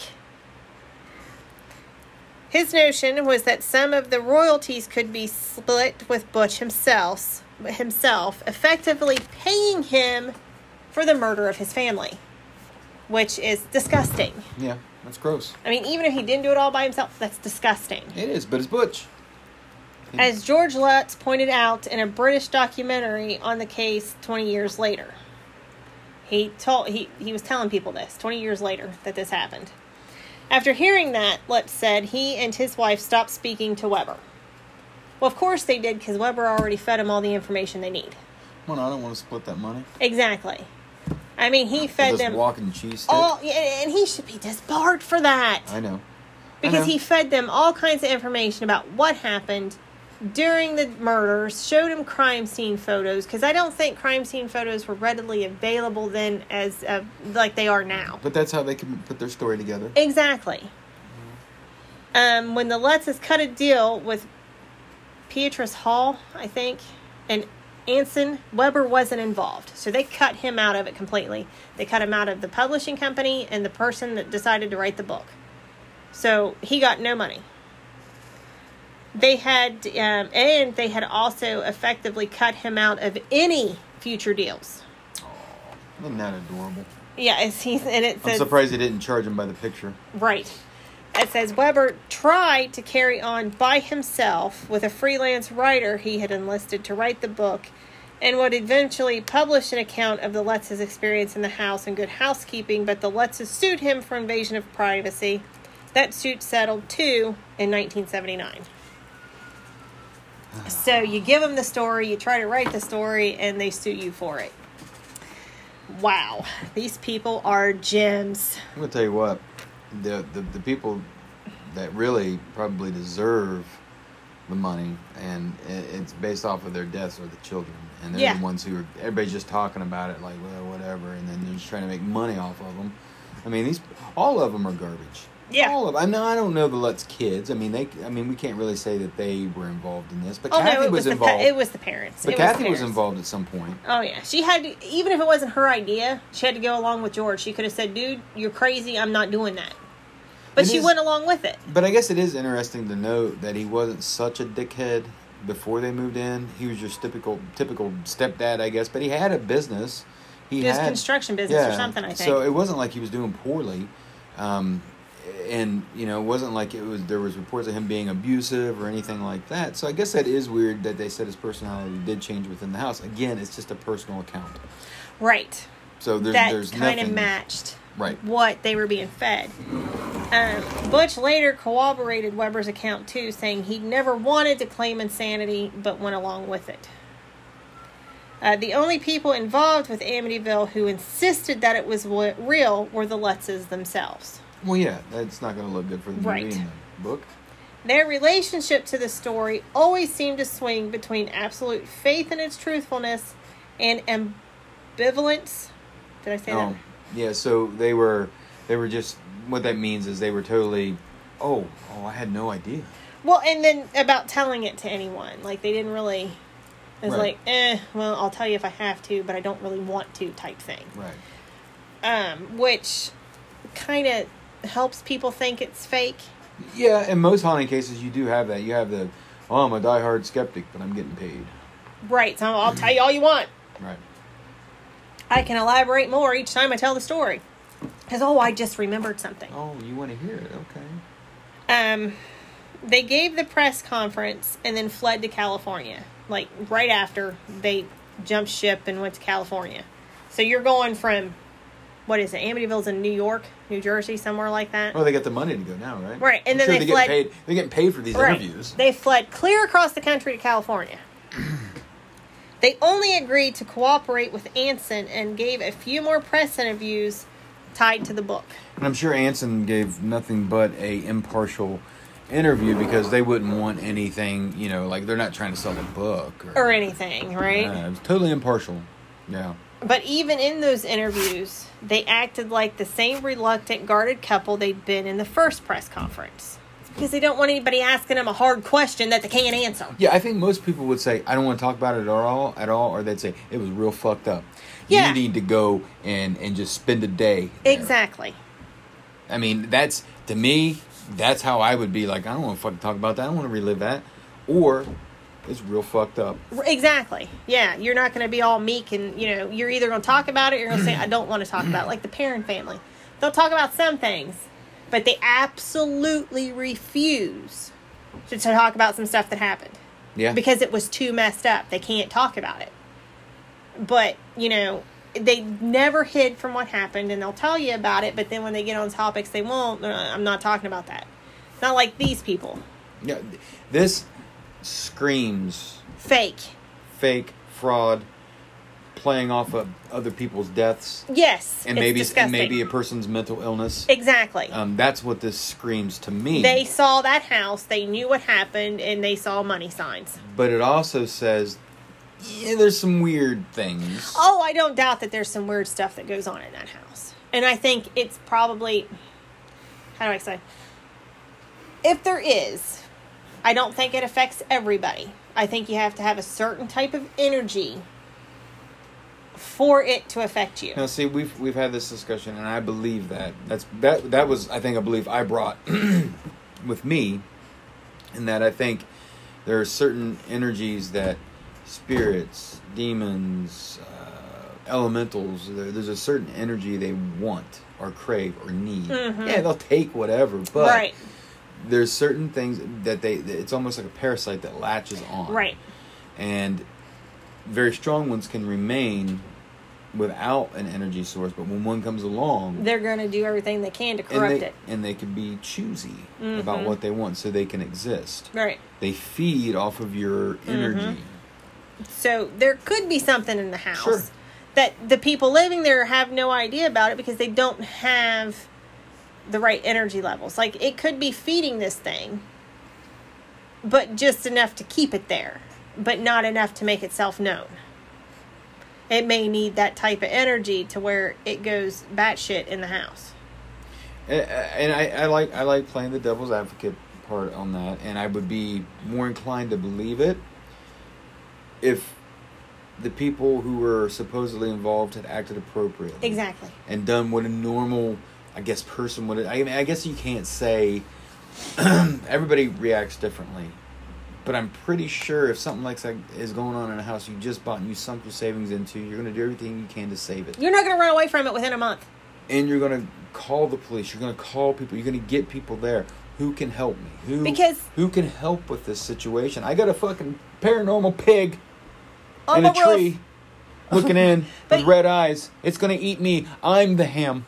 His notion was that some of the royalties could be split with Butch himself, himself effectively paying him for the murder of his family, which is disgusting. Yeah, that's gross. I mean, even if he didn't do it all by himself, that's disgusting. It is, but it's Butch. As George Lutz pointed out in a British documentary on the case twenty years later. He told he, he was telling people this twenty years later that this happened. After hearing that, Lutz said he and his wife stopped speaking to Weber. Well, of course they did, because Weber already fed them all the information they need. Well, no, I don't want to split that money. Exactly. I mean, he fed Just them walking cheese stick. all, and he should be disbarred for that. I know. Because I know. he fed them all kinds of information about what happened during the murders, showed them crime scene photos, because I don't think crime scene photos were readily available then as uh, like they are now. But that's how they can put their story together. Exactly. Um, when the Lutzes cut a deal with Beatrice Hall, I think, and Anson, Weber wasn't involved. So they cut him out of it completely. They cut him out of the publishing company and the person that decided to write the book. So he got no money. They had, um, and they had also effectively cut him out of any future deals. Oh, isn't that adorable? Yeah, it's, he's, and it says... I'm surprised they didn't charge him by the picture. Right. It says Weber tried to carry on by himself with a freelance writer he had enlisted to write the book, and would eventually publish an account of the Lutz's experience in the house and good housekeeping, but the Lutzes sued him for invasion of privacy. That suit settled, too, in nineteen seventy-nine. So you give them the story, you try to write the story, and they sue you for it. Wow. These people are gems. I'm going to tell you what. The, the the people that really probably deserve the money, and it's based off of their deaths, are the children. And they're Yeah. the ones who are, everybody's just talking about it like, well, whatever, and then they're just trying to make money off of them. I mean, these all of them are garbage. Yeah. All of them. I know I don't know the Lutz kids. I mean, they. I mean, we can't really say that they were involved in this, but Oh, Kathy no, it was, was, involved. the pa- it was the parents. but it Kathy was, was the involved at some point. Oh, yeah. She had to, even if it wasn't her idea, she had to go along with George. She could have said, dude, you're crazy. I'm not doing that. But It she is- went along with it. But I guess it is interesting to note that he wasn't such a dickhead before they moved in. He was just typical typical stepdad, I guess. But he had a business. He It was had construction business or something, I think. So it wasn't like he was doing poorly. Um, and, you know, it wasn't like it was there was reports of him being abusive or anything like that. So I guess that is weird that they said his personality did change within the house. Again, it's just a personal account. Right. So there's, that there's kind of nothing... matched Right. what they were being fed. Um, Butch later corroborated Weber's account too, saying he never wanted to claim insanity, but went along with it. Uh, the only people involved with Amityville who insisted that it was w- real were the Lutzes themselves. Well, yeah, that's not going to look good for the movie Right. and the book. Their relationship to the story always seemed to swing between absolute faith in its truthfulness and ambivalence. Did I say that? Oh, yeah. So they were, they were just. What that means is they were totally. Oh, oh! I had no idea. Well, and then about telling it to anyone, like they didn't really. It was Right. like, eh, well, I'll tell you if I have to, but I don't really want to, type thing. Right. Um, which kind of helps people think it's fake. Yeah, in most haunting cases, you do have that. You have the, oh, I'm a diehard skeptic, but I'm getting paid. Right. So I'll tell you all you want. Right. I can elaborate more each time I tell the story. Because, oh, I just remembered something. Oh, you want to hear it? Okay. Um, they gave the press conference and then fled to California. Like, right after they jumped ship and went to California. So you're going from, what is it, Amityville's in New York, New Jersey, somewhere like that? Well, they got the money to go now, right? Right, and I'm then sure they they fled- get paid. They're getting paid for these Right. interviews. They fled clear across the country to California. They only agreed to cooperate with Anson and gave a few more press interviews tied to the book. And I'm sure Anson gave nothing but a impartial interview because they wouldn't want anything, you know, like they're not trying to sell the book or, Or anything, right? Yeah, it was totally impartial. Yeah. But even in those interviews, they acted like the same reluctant, guarded couple they'd been in the first press conference. Because they don't want anybody asking them a hard question that they can't answer. Yeah, I think most people would say, I don't want to talk about it at all, at all, or they'd say, it was real fucked up. Yeah. You need to go and, and just spend a day there. Exactly. I mean, that's, to me, that's how I would be like, I don't want to fucking talk about that. I don't want to relive that. Or, it's real fucked up. Exactly. Yeah, you're not going to be all meek and, you know, you're either going to talk about it or you're going to say, I don't want to talk about it. Like the Perrin family. They'll talk about some things, but they absolutely refuse to talk about some stuff that happened. Yeah. Because it was too messed up. They can't talk about it. But, you know, they never hid from what happened, and they'll tell you about it, but then when they get on topics, they won't. Uh, I'm not talking about that. Not like these people. Yeah, this screams Fake. fake, fraud, playing off of other people's deaths. Yes, and it's maybe disgusting. and maybe a person's mental illness. Exactly. Um, that's what this screams to me. They saw that house, they knew what happened, and they saw money signs. But it also says, yeah, there's some weird things. Oh, I don't doubt that there's some weird stuff that goes on in that house. And I think it's probably, how do I say? If there is, I don't think it affects everybody. I think you have to have a certain type of energy for it to affect you. Now, see, we've we've had this discussion, and I believe that that's that that was I think a belief I brought with me, in that I think there are certain energies that spirits, demons, uh, elementals, there, there's a certain energy they want or crave or need. Mm-hmm. Yeah, they'll take whatever, but Right. there's certain things that they, it's almost like a parasite that latches on. Right. And very strong ones can remain without an energy source, but when one comes along, They're going to do everything they can to and corrupt they, it. and they can be choosy Mhm. about what they want so they can exist. Right. They feed off of your energy. So there could be something in the house Sure. that the people living there have no idea about it because they don't have the right energy levels. Like, it could be feeding this thing, but just enough to keep it there, but not enough to make itself known. It may need that type of energy to where it goes batshit in the house. And, and I, I like I like playing the devil's advocate part on that, and I would be more inclined to believe it if the people who were supposedly involved had acted appropriately. Exactly. And done what a normal, I guess, person would. I mean, I guess you can't say everybody reacts differently, but I'm pretty sure if something like that is going on in a house you just bought and you sunk your savings into, you're going to do everything you can to save it. You're not going to run away from it within a month. And you're going to call the police. You're going to call people. You're going to get people there. Who can help me? Who Because- who can help with this situation? I got a fucking paranormal pig On in the a tree roof. looking in But- with red eyes. It's going to eat me. I'm the ham.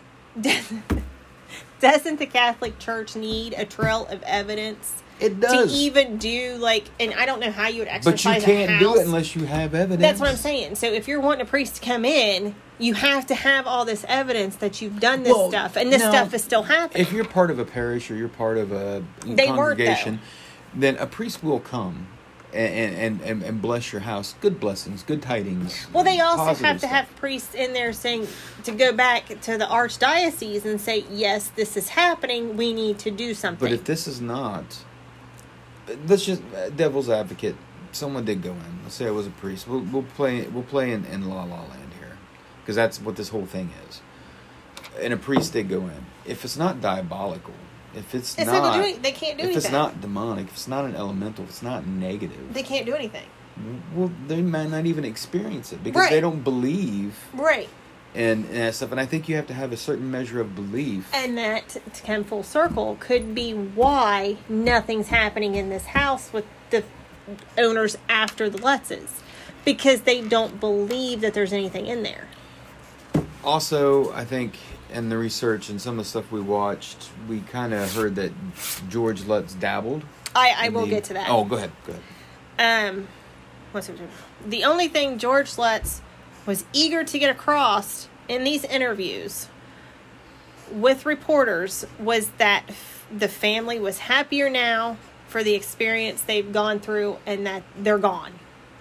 Doesn't the Catholic Church need a trail of evidence It does. to even do, like, and I don't know how you would But you exercise a can't house. do it unless you have evidence. That's what I'm saying. So if you're wanting a priest to come in, you have to have all this evidence that you've done this Well, stuff, and this now, stuff is still happening. If you're part of a parish or you're part of a They weren't, congregation, then a priest will come and, and, and, and bless your house. Good blessings, good tidings. Well, they also positive have to stuff. have priests in there saying, to go back to the archdiocese and say, yes, this is happening. We need to do something. But if this is not, let's just uh, devil's advocate. Someone did go in. Let's say it was a priest. We'll we'll play we'll play in, in La La Land here, because that's what this whole thing is. And a priest did go in. If it's not diabolical, if it's, It's not, not gonna do any- they can't do if it's anything. not demonic, if it's not an elemental, if it's not negative, they can't do anything. well, they might not even experience it because Right. they don't believe Right. in, in that stuff. And I think you have to have a certain measure of belief. And that, to come full circle, could be why nothing's happening in this house with the owners after the Lutzes. Because they don't believe that there's anything in there. Also, I think in the research and some of the stuff we watched, we kind of heard that George Lutz dabbled. I, I in will the- get to that. Oh, go ahead. Go ahead. Um, what's it? The only thing George Lutz was eager to get across in these interviews with reporters was that f- the family was happier now for the experience they've gone through and that they're gone.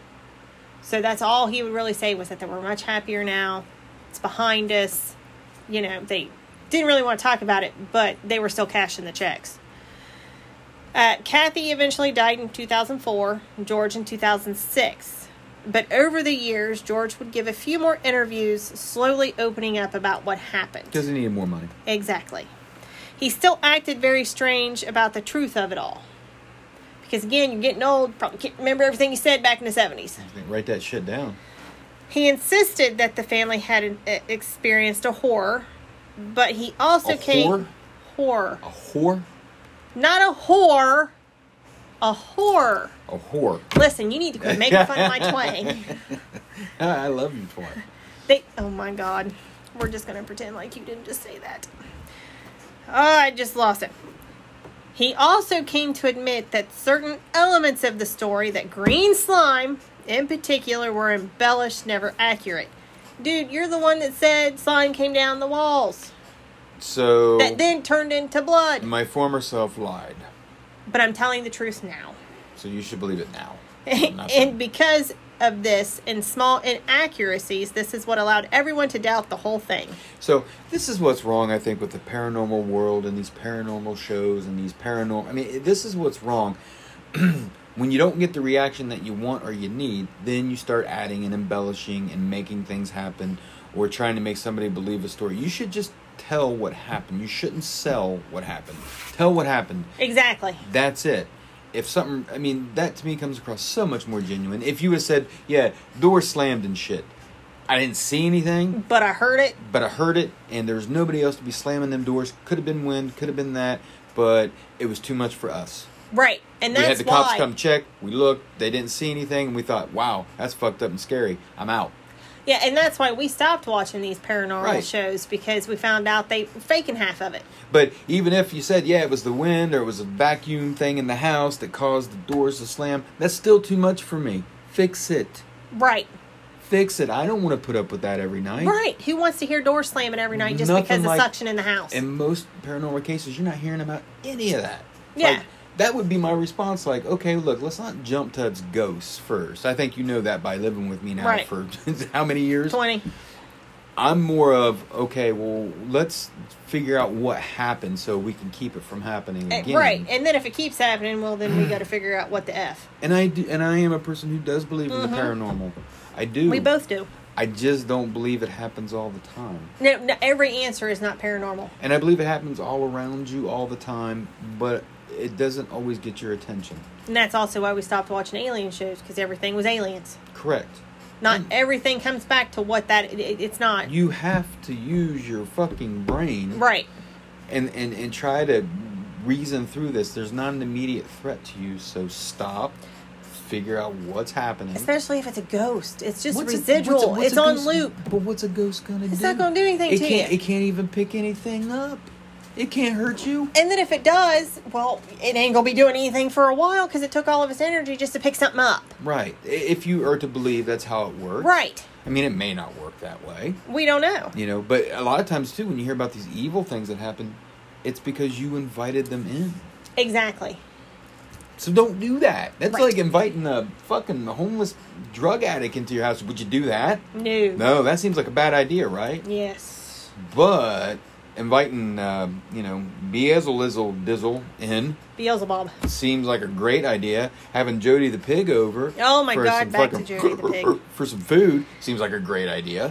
So that's all he would really say, was that they were much happier now. It's behind us. You know, they didn't really want to talk about it, but they were still cashing the checks. Uh, Kathy eventually died in two thousand four, George in two thousand six. But over the years, George would give a few more interviews, slowly opening up about what happened. Because he needed more money. Exactly. He still acted very strange about the truth of it all. Because again, you're getting old, probably can't remember everything he said back in the seventies. I think write that shit down. He insisted that the family had uh, experienced a horror, but he also A came... whore? Horror. A whore? Not a whore. A horror. A whore. Listen, you need to quit making fun of my twang. I love you for it. They, oh my God. We're just going to pretend like you didn't just say that. Oh, I just lost it. He also came to admit that certain elements of the story, that green slime in particular, were embellished, never accurate. Dude, you're the one that said slime came down the walls. So... That then turned into blood. My former self lied. But I'm telling the truth now. So you should believe it now. And because of this and small inaccuracies, this is what allowed everyone to doubt the whole thing. So this is what's wrong, I think, with the paranormal world and these paranormal shows and these paranormal... I mean, this is what's wrong. When you don't get the reaction that you want or you need, then you start adding and embellishing and making things happen or trying to make somebody believe a story. You should just tell what happened. You shouldn't sell what happened. Tell what happened. Exactly. That's it. If something, I mean, that to me comes across so much more genuine. If you would have said, yeah, door slammed and shit. I didn't see anything. But I heard it. But I heard it, and there's nobody else to be slamming them doors. Could have been wind, could have been that, but it was too much for us. Right, and that's why... We had the cops come check, we looked, they didn't see anything, and we thought, wow, that's fucked up and scary. I'm out. Yeah, and that's why we stopped watching these paranormal right. shows, because we found out they were faking half of it. But even if you said, yeah, it was the wind or it was a vacuum thing in the house that caused the doors to slam, that's still too much for me. Fix it. Right. Fix it. I don't want to put up with that every night. Right. Who wants to hear doors slamming every night just Nothing because like, of suction in the house? In most paranormal cases, you're not hearing about any of that. Yeah. Like, that would be my response. Like, okay, look, let's not jump to its ghosts first. I think you know that by living with me now right. for how many years? twenty. I'm more of, okay, well, let's figure out what happened so we can keep it from happening again. Right. And then if it keeps happening, well, then we got to figure out what the F. And I do, and I am a person who does believe mm-hmm. in the paranormal. I do. We both do. I just don't believe it happens all the time. No, no, every answer is not paranormal. And I believe it happens all around you all the time, but it doesn't always get your attention. And that's also why we stopped watching alien shows, because everything was aliens. Correct. Not and everything comes back to what that... It, it's not. You have to use your fucking brain. Right. And, and, and try to reason through this. There's not an immediate threat to you, so stop. Figure out what's happening. Especially if it's a ghost. It's just what's residual. A, what's a, what's it's a on ghost, loop. But what's a ghost going to do? It's not going to do anything it to can't, you. It can't even pick anything up. It can't hurt you. And then if it does, well, it ain't going to be doing anything for a while because it took all of its energy just to pick something up. Right. If you are to believe that's how it works. Right. I mean, it may not work that way. We don't know. You know, but a lot of times, too, when you hear about these evil things that happen, it's because you invited them in. Exactly. So don't do that. That's right. like inviting a fucking homeless drug addict into your house. Would you do that? No. No, that seems like a bad idea, right? Yes. But inviting, uh, you know, Beelzebub Dizzle in Beelzebub seems like a great idea. Having Jody the pig over. Oh my for God! some Back fucking, to Jody the pig for some food seems like a great idea.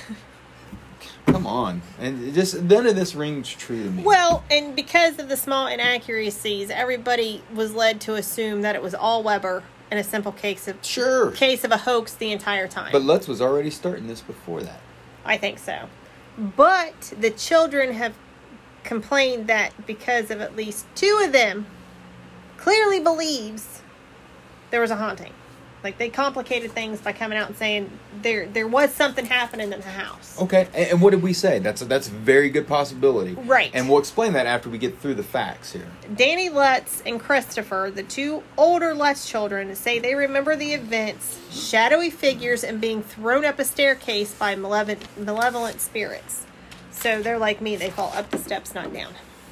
Come on, and just none of this rings true to me. Well, and because of the small inaccuracies, everybody was led to assume that it was all Weber and a simple case of sure case of a hoax the entire time. But Lutz was already starting this before that. I think so. But the children have complained that because of at least two of them clearly believes there was a haunting. Like, they complicated things by coming out and saying there there was something happening in the house. Okay, and, and what did we say? That's a, that's a very good possibility. Right. And we'll explain that after we get through the facts here. Danny Lutz and Christopher, the two older Lutz children, say they remember the events, shadowy figures, and being thrown up a staircase by malevolent, malevolent spirits. So they're like me, they fall up the steps, not down.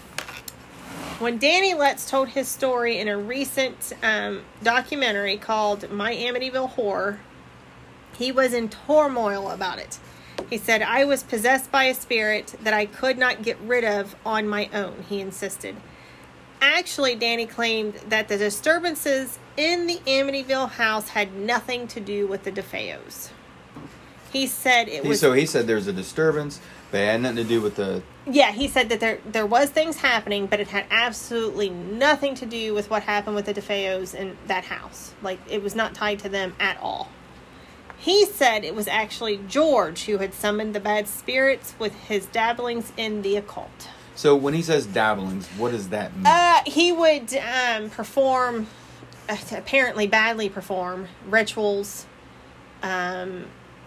When Danny Lutz told his story in a recent um, documentary called My Amityville Horror, he was in turmoil about it. He said, I was possessed by a spirit that I could not get rid of on my own, he insisted. Actually, Danny claimed that the disturbances in the Amityville house had nothing to do with the DeFeos. He said it was... So he said there was a disturbance, but it had nothing to do with the... Yeah, he said that there there was things happening, but it had absolutely nothing to do with what happened with the DeFeos in that house. Like, it was not tied to them at all. He said it was actually George who had summoned the bad spirits with his dabblings in the occult. So when he says dabblings, what does that mean? Uh, he would um, perform, uh, apparently badly perform, rituals, um,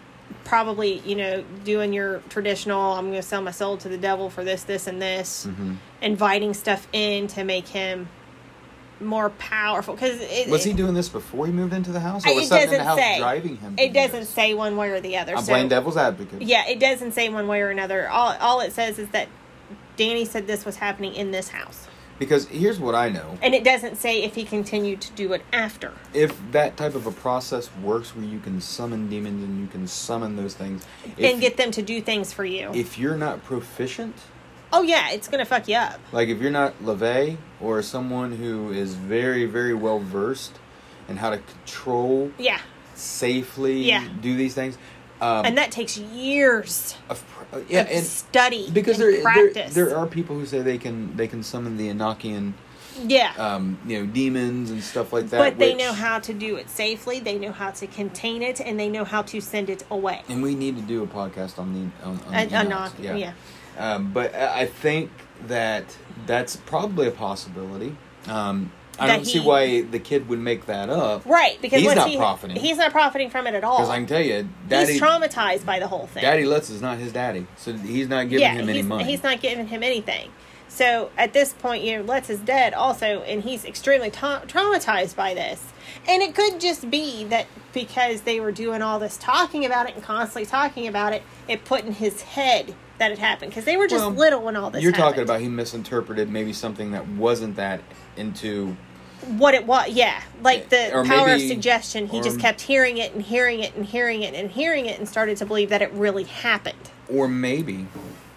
probably, you know, doing your traditional, I'm going to sell my soul to the devil for this, this, and this, mm-hmm. inviting stuff in to make him more powerful. Cause it, was he doing this before he moved into the house? Or it was something in the doesn't house say. driving him to It do doesn't this? say one way or the other. I'm so, playing devil's advocate. Yeah, it doesn't say one way or another. All, all it says is that Danny said this was happening in this house. Because here's what I know. And it doesn't say if he continued to do it after. If that type of a process works where you can summon demons and you can summon those things. If, and get them to do things for you. If you're not proficient. Oh, yeah, it's going to fuck you up. Like if you're not LaVey or someone who is very, very well versed in how to control. Yeah. Safely yeah. do these things. Um, and that takes years of, uh, yeah, of and study because and there, practice. There, there are people who say they can they can summon the Enochian, yeah, um, you know, demons and stuff like that. But they which, know how to do it safely. They know how to contain it, and they know how to send it away. And we need to do a podcast on the on, on a, the Enoch, yeah. yeah. Um, but I think that that's probably a possibility. Um, I That don't he, see why the kid would make that up. Right, because he's not he, profiting. He's not profiting from it at all. Because I can tell you, Daddy, he's traumatized by the whole thing. Daddy Lutz is not his daddy, so he's not giving yeah, him any he's, money. He's not giving him anything. So at this point, you know, Lutz is dead also, and he's extremely ta- traumatized by this. And it could just be that because they were doing all this talking about it and constantly talking about it, it put in his head that it happened. Because they were just well, little when all this You're happened. talking about he misinterpreted maybe something that wasn't that into... What it was, yeah. Like the or power maybe, of suggestion. He or, just kept hearing it and hearing it and hearing it and hearing it and started to believe that it really happened. Or maybe,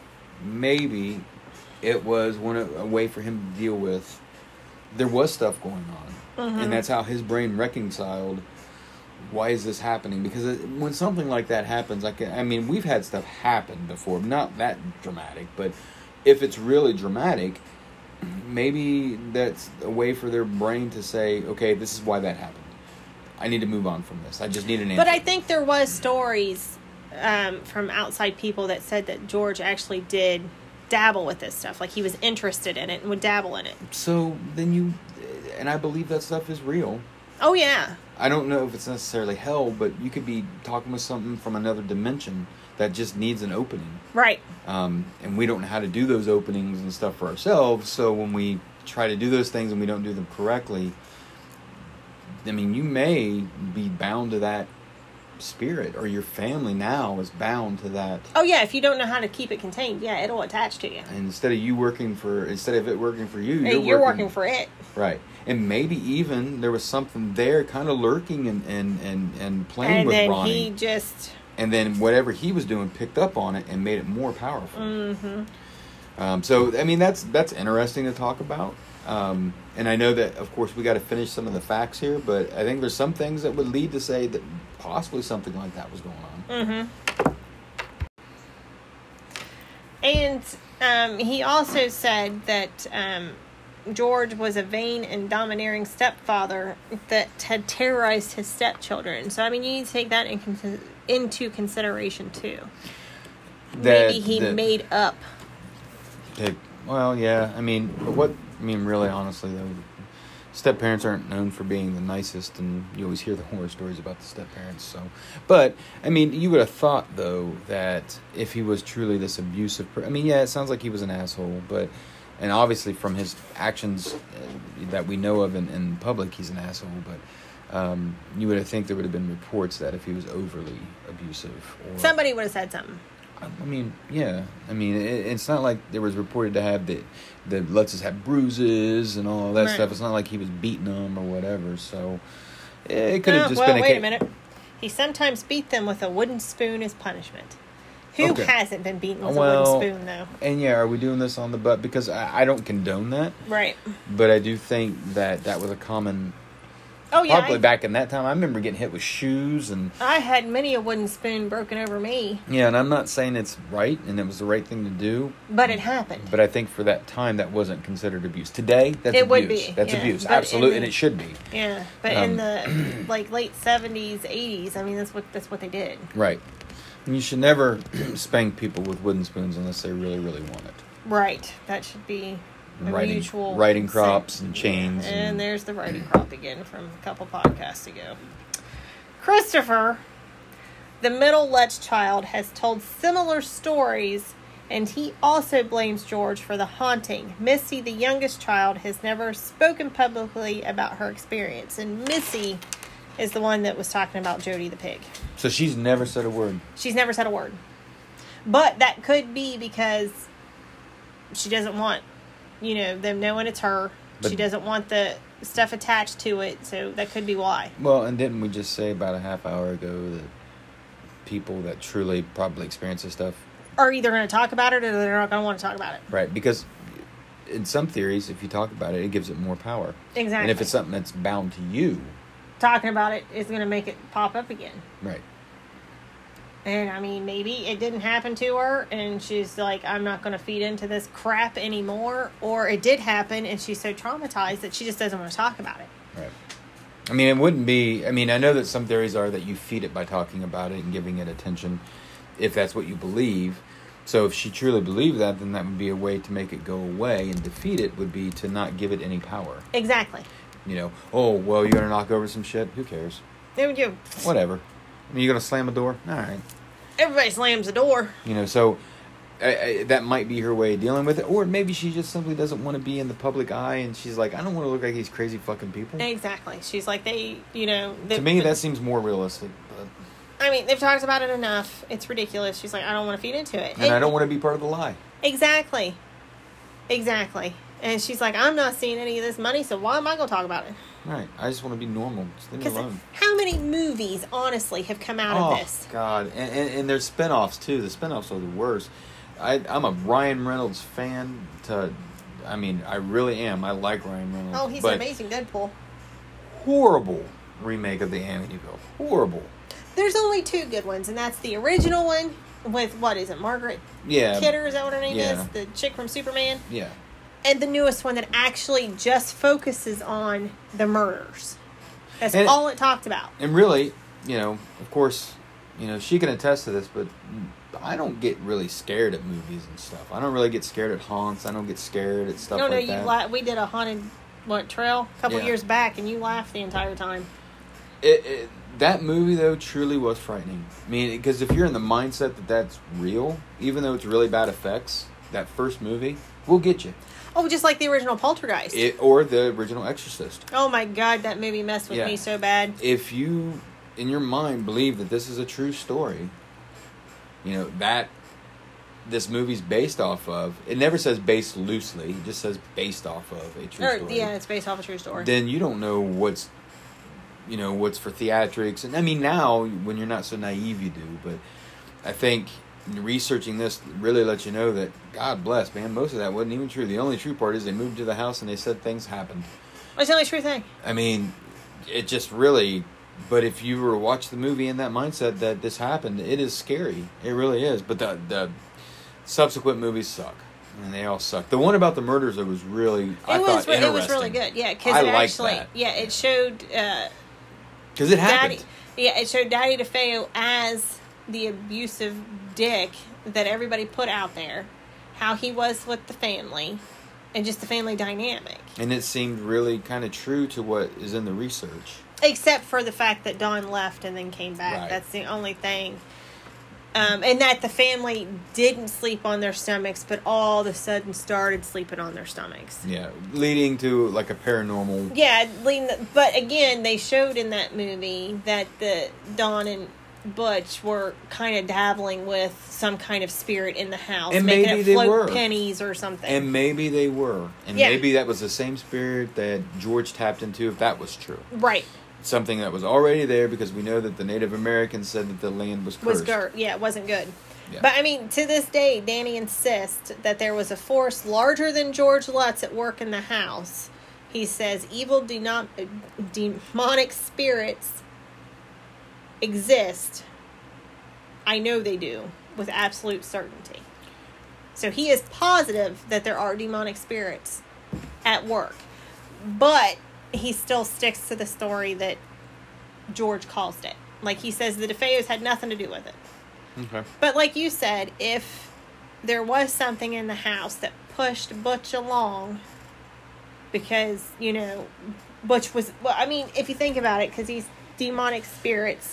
maybe it was one a way for him to deal with, there was stuff going on. Mm-hmm. And that's how his brain reconciled, why is this happening? Because it, when something like that happens, like I mean, we've had stuff happen before. Not that dramatic, but if it's really dramatic... Maybe that's a way for their brain to say, okay, this is why that happened. I need to move on from this. I just need an answer. But I think there was stories um, from outside people that said that George actually did dabble with this stuff. Like he was interested in it and would dabble in it. So then you... And I believe that stuff is real. Oh, yeah. I don't know if it's necessarily hell, but you could be talking with something from another dimension that just needs an opening. Right. Um, and we don't know how to do those openings and stuff for ourselves, so when we try to do those things and we don't do them correctly, I mean, you may be bound to that spirit, or your family now is bound to that. Oh, yeah, if you don't know how to keep it contained, yeah, it'll attach to you. And instead of you working for, instead of it working for you, Hey, you're, you're working, working for it. Right. And maybe even there was something there kind of lurking and, and, and, and playing and with then Ronnie. he just... And then whatever he was doing picked up on it and made it more powerful. Mm-hmm. Um, so, I mean, that's that's interesting to talk about. Um, and I know that, of course, we got to finish some of the facts here, but I think there's some things that would lead to say that possibly something like that was going on. Mm-hmm. And um, he also said that um, George was a vain and domineering stepfather that had terrorized his stepchildren. So, I mean, you need to take that in con- into consideration, too. That, Maybe he that, made up. They, well, yeah. I mean, what... I mean, really, honestly, though, step-parents aren't known for being the nicest, and you always hear the horror stories about the step-parents, so... But, I mean, you would have thought, though, that if he was truly this abusive... Per- I mean, yeah, it sounds like he was an asshole, but... And obviously, from his actions that we know of in, in public, he's an asshole, but... Um, you would have think there would have been reports that if he was overly abusive... Or, Somebody would have said something. I mean, yeah. I mean, it, it's not like there was reported to have the... that lets us have bruises and all that right. stuff. It's not like he was beating them or whatever. So it could have oh, just well, been a wait case. a minute. He sometimes beat them with a wooden spoon as punishment. Who Okay. hasn't been beaten with Well, a wooden spoon, though? And yeah, are we doing this on the butt? Because I, I don't condone that. Right. But I do think that that was a common... Oh, yeah. Probably I, back in that time. I remember getting hit with shoes and... I had many a wooden spoon broken over me. Yeah, and I'm not saying it's right and it was the right thing to do. But it happened. But I think for that time, that wasn't considered abuse. Today, that's it abuse. would be. That's yeah. abuse. But Absolutely, the, and it should be. Yeah, but Um, in the like late seventies, eighties, I mean, that's what that's what they did. Right. And you should never spank people with wooden spoons unless they really, really want it. Right. That should be a Riding, mutual... riding crops consent. and chains. And, And, there's the riding crop again from a couple podcasts ago. Christopher The middle Lutz child has told similar stories, and he also blames George for the haunting. Missy, the youngest child, has never spoken publicly about her experience. And Missy is the one that was talking about Jody the pig. So she's never said a word. She's never said a word. But that could be because she doesn't want, you know, them knowing it's her. But she doesn't want the stuff attached to it, so that could be why. Well, and didn't we just say about a half hour ago that people that truly probably experience this stuff are either going to talk about it or they're not going to want to talk about it. Right, because in some theories, if you talk about it, it gives it more power. Exactly. And if it's something that's bound to you, talking about it is going to make it pop up again. Right. And, I mean, maybe it didn't happen to her, and she's like, I'm not going to feed into this crap anymore. Or it did happen, and she's so traumatized that she just doesn't want to talk about it. Right. I mean, it wouldn't be... I mean, I know that some theories are that you feed it by talking about it and giving it attention, if that's what you believe. So if she truly believed that, then that would be a way to make it go away, and defeat it would be to not give it any power. Exactly. You know, oh, well, you're going to knock over some shit? Who cares? There you Whatever. I mean, you're going to slam a door? All right. Everybody slams the door. You know, so I, I, that might be her way of dealing with it. Or maybe she just simply doesn't want to be in the public eye, and she's like, I don't want to look like these crazy fucking people. Exactly. She's like, they, you know... To me, that seems more realistic. But... I mean, they've talked about it enough. It's ridiculous. She's like, I don't want to feed into it. And, and I don't want to be part of the lie. Exactly. Exactly. And she's like, I'm not seeing any of this money, so why am I going to talk about it? Right. I just want to be normal. Just leave me alone. How many movies, honestly, have come out oh, of this? Oh, God. And, and, and there's spinoffs, too. The spinoffs are the worst. I, I'm a Ryan Reynolds fan to... I mean, I really am. I like Ryan Reynolds. Oh, he's an amazing Deadpool. Horrible remake of the Amityville. Horrible. There's only two good ones, and that's the original one with, what is it, Margaret yeah. Kidder? Is that what her name yeah. is? The chick from Superman? Yeah. And the newest one that actually just focuses on the murders. That's and, all it talked about. And really, you know, of course, you know, she can attest to this, but I don't get really scared at movies and stuff. I don't really get scared at haunts. I don't get scared at stuff no, no, like you that. La- we did a haunted, what, trail a couple yeah. years back, and you laughed the entire time. It, it, that movie, though, truly was frightening. I mean, because if you're in the mindset that that's real, even though it's really bad effects, that first movie will get you. Oh, just like the original Poltergeist. It, or the original Exorcist. Oh, my God, that movie messed with yeah. me so bad. If you, in your mind, believe that this is a true story, you know, that this movie's based off of, it never says based loosely, it just says based off of a true or, story. Yeah, it's based off a true story. Then you don't know what's, you know, what's for theatrics. And I mean, now, when you're not so naive, you do. But I think researching this really lets you know that, God bless, man, most of that wasn't even true. The only true part is they moved to the house and they said things happened. That's the only true thing. I mean, it just really... But if you were to watch the movie in that mindset that this happened, it is scary. It really is. But the the subsequent movies suck. And they all suck. The one about the murders, it was really, it I was, thought, re- interesting. It was really good. Yeah, because I it liked actually... that. Yeah, it showed... Because uh, it happened. Daddy, yeah, it showed Daddy DeFeo as the abusive dick that everybody put out there. How he was with the family. And just the family dynamic. And it seemed really kind of true to what is in the research. Except for the fact that Dawn left and then came back. Right. That's the only thing. Um, and that the family didn't sleep on their stomachs, but all of a sudden started sleeping on their stomachs. Yeah, leading to like a paranormal... Yeah, leading the, but again, they showed in that movie that the Dawn and Butch were kind of dabbling with some kind of spirit in the house. And making maybe it they float were. pennies or something. And maybe they were. And yeah. maybe that was the same spirit that George tapped into, if that was true. Right. Something that was already there, because we know that the Native Americans said that the land was cursed. Was good. Yeah, it wasn't good. Yeah. But, I mean, to this day, Danny insists that there was a force larger than George Lutz at work in the house. He says evil denom- demonic spirits exist. I know they do, with absolute certainty. So he is positive that there are demonic spirits at work. But he still sticks to the story that George caused it. Like, he says the DeFeos had nothing to do with it. Okay. But like you said, if there was something in the house that pushed Butch along, because, you know, Butch was... Well, I mean, if you think about it, because these demonic spirits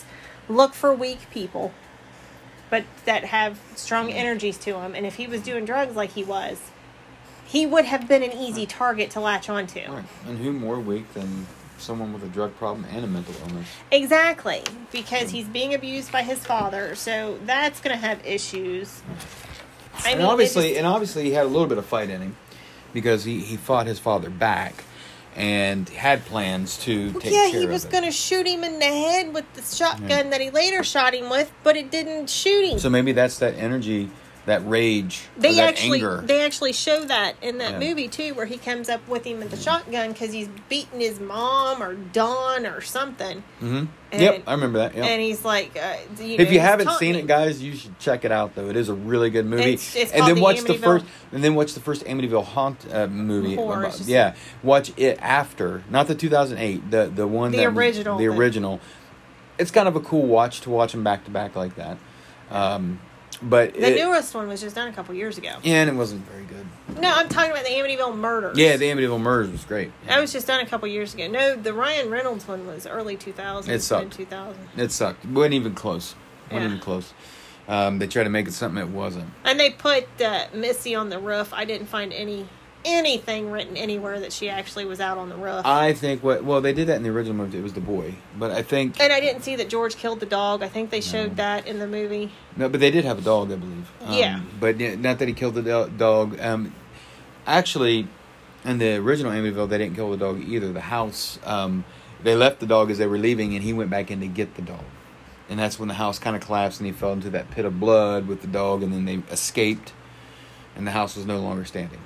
look for weak people, but that have strong energies to them. And if he was doing drugs like he was, he would have been an easy target to latch onto. Right. And who more weak than someone with a drug problem and a mental illness? Exactly. Because he's being abused by his father. So that's going to have issues. I and mean, obviously, just, and obviously he had a little bit of fight in him because he, he fought his father back and had plans to take yeah, care he was of it. going to shoot him in the head with the shotgun Yeah. that he later shot him with, but it didn't shoot him. So maybe that's that energy, that rage, They or that actually anger. they actually show that in that Yeah. movie too, where he comes up with him with the shotgun because he's beating his mom or Dawn or something. Mm-hmm. And- Yep, I remember that. Yep. And he's like, uh, you If know, you he's haven't taunting seen him. it, guys, you should check it out. Though it is a really good movie. It's- it's and called then the watch the Amityville first, and then watch the first Amityville Haunt uh, movie. Horror, it's just- yeah, watch it after, not the two thousand eight, the the one The that was- original, the the- original. It's kind of a cool watch to watch them back to back like that. Um, but The it, newest one was just done a couple years ago. yeah, and it wasn't very good. No, I'm talking about the Amityville Murders. Yeah, the Amityville Murders was great. That was just done a couple years ago. No, the Ryan Reynolds one was early two thousands. It sucked. two thousand. It sucked. It wasn't even close. wasn't Yeah. even close. Um, they tried to make it something it wasn't. And they put uh, Missy on the roof. I didn't find any anything written anywhere that she actually was out on the roof. I think what well they did that in the original movie. It was the boy, but I think And I didn't see that George killed the dog. I think they showed that in the movie. no, but they did have a dog, I believe. Um, Yeah. but yeah, not that he killed the do- dog. Um, actually, in the original Amityville, they didn't kill the dog either. The house, um, they left the dog as they were leaving, and he went back in to get the dog, and that's when the house kind of collapsed, and he fell into that pit of blood with the dog, and then they escaped, and the house was no longer standing.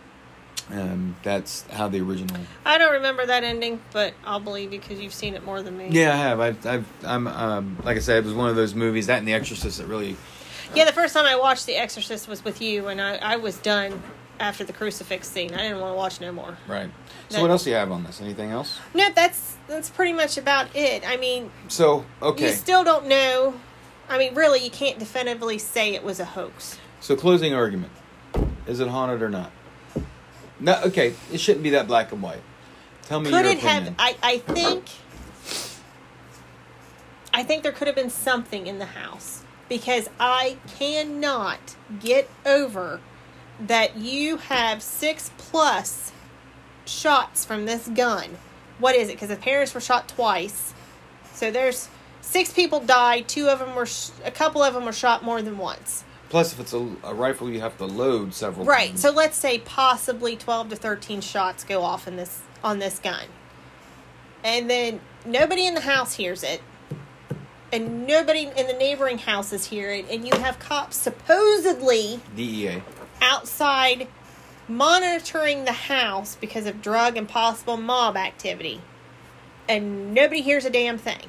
Um, that's how the original. I don't remember that ending, but I'll believe you because you've seen it more than me. Yeah, I have. I've, I've, I'm, um, like I said, it was one of those movies, that and The Exorcist, that really. Yeah, the first time I watched The Exorcist was with you, and I, I was done after the crucifix scene. I didn't want to watch no more. Right. So That- what else do you have on this? Anything else? No, that's that's pretty much about it. I mean, So okay. you still don't know. I mean, really, you can't definitively say it was a hoax. So closing argument: is it haunted or not? No. Okay. It shouldn't be that black and white. Tell me Could your it opinion. have? I, I think. I think there could have been something in the house because I cannot get over that you have six plus shots from this gun. What is it? Because the parents were shot twice, so there's six people died. Two of them were, sh- a couple of them were shot more than once. Plus, if it's a, a rifle, you have to load several. Right. times. So let's say possibly twelve to thirteen shots go off in this on this gun. And then nobody in the house hears it. And nobody in the neighboring houses hear it, and you have cops supposedly D E A. outside monitoring the house because of drug and possible mob activity. And nobody hears a damn thing.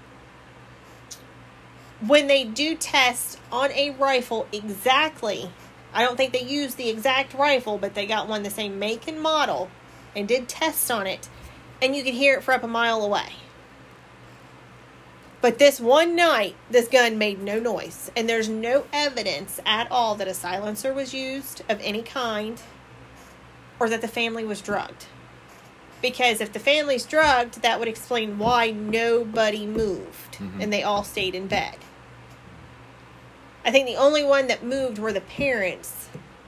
When they do tests on a rifle exactly, I don't think they used the exact rifle, but they got one the same make and model and did tests on it, and you could hear it for up a mile away. But this one night, this gun made no noise, and there's no evidence at all that a silencer was used of any kind or that the family was drugged. Because if the family's drugged, that would explain why nobody moved Mhm. and they all stayed in bed. I think the only one that moved were the parents,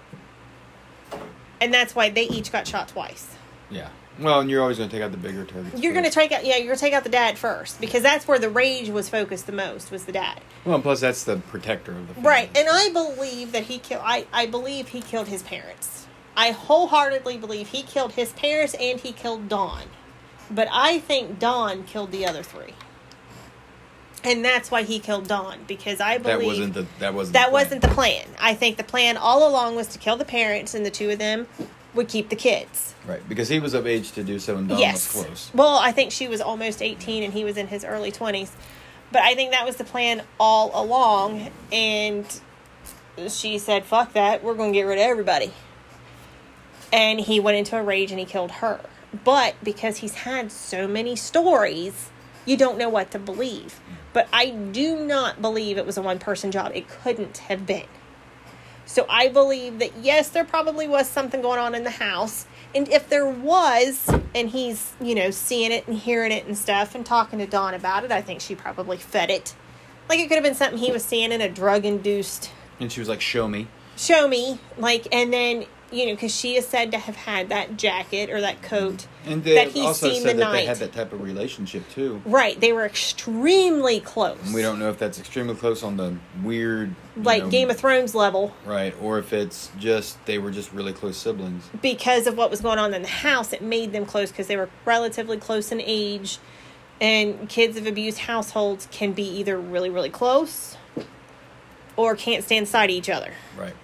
and that's why they each got shot twice. Yeah. Well, and you're always going to take out the bigger targets. You're going to first. take out, yeah, you're going to take out the dad first because that's where the rage was focused the most, was the dad. Well, and plus that's the protector of the family. Right, and I believe that he killed. I, I believe he killed his parents. I wholeheartedly believe he killed his parents and he killed Dawn, but I think Dawn killed the other three, and that's why he killed Dawn because I believe that wasn't the that wasn't that the plan. wasn't the plan. I think the plan all along was to kill the parents, and the two of them would keep the kids. Right, because he was of age to do so, and Dawn Yes. was close. Well, I think she was almost eighteen and he was in his early twenties. But I think that was the plan all along. And she said, fuck that. We're going to get rid of everybody. And he went into a rage and he killed her. But because he's had so many stories, you don't know what to believe. But I do not believe it was a one-person job. It couldn't have been. So I believe that, yes, there probably was something going on in the house. And if there was, and he's, you know, seeing it and hearing it and stuff and talking to Dawn about it, I think she probably fed it. Like, it could have been something he was seeing in a drug-induced... And she was like, show me. Show me. Like, and then, you know, because she is said to have had that jacket or that coat and they that he's also seen said the that night. they had that type of relationship, too. Right. They were extremely close. And we don't know if that's extremely close on the weird... Like, know, Game of Thrones level. Right. Or if it's just, they were just really close siblings. Because of what was going on in the house, it made them close because they were relatively close in age. And kids of abused households can be either really, really close or can't stand side of each other. Right.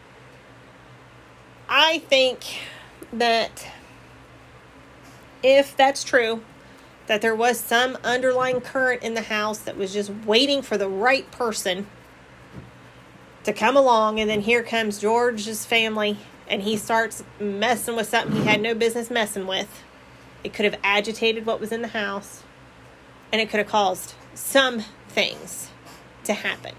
I think that if that's true, that there was some underlying current in the house that was just waiting for the right person to come along, and then here comes George's family, and he starts messing with something he had no business messing with. It could have agitated what was in the house, and it could have caused some things to happen.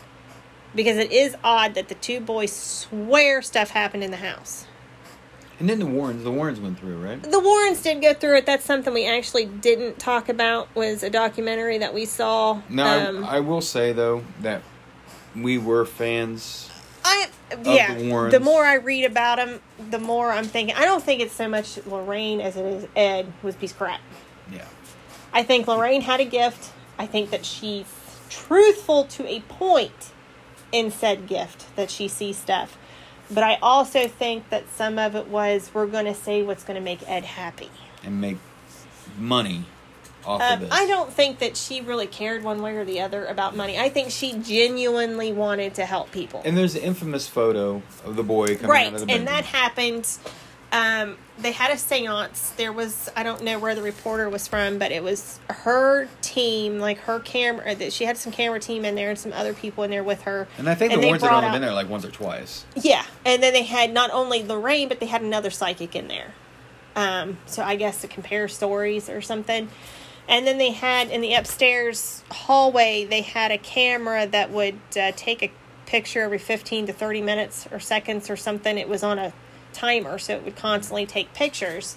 Because it is odd that the two boys swear stuff happened in the house. And then the Warrens, the Warrens went through, right? The Warrens did go through it. That's something we actually didn't talk about, was a documentary that we saw. Now, um, I, I will say, though, that we were fans I yeah. the Warrens. The more I read about them, the more I'm thinking. I don't think it's so much Lorraine as it is Ed was a piece of crap. Yeah. I think Lorraine had a gift. I think that she's truthful to a point in said gift, that she sees stuff. But I also think that some of it was, we're going to say what's going to make Ed happy. And make money off Um, of this. I don't think that she really cared one way or the other about money. I think she genuinely wanted to help people. And there's the infamous photo of the boy coming right, out of the bedroom. and that happened. Um, they had a seance. There was, I don't know where the reporter was from, but it was her team, like her camera, that she had some camera team in there and some other people in there with her. And I think and the they Warrens had brought only out- been there like once or twice. Yeah, and then they had not only Lorraine, but they had another psychic in there. Um, so I guess to compare stories or something. And then they had, in the upstairs hallway, they had a camera that would uh, take a picture every fifteen to thirty minutes or seconds or something. It was on a timer, so it would constantly take pictures.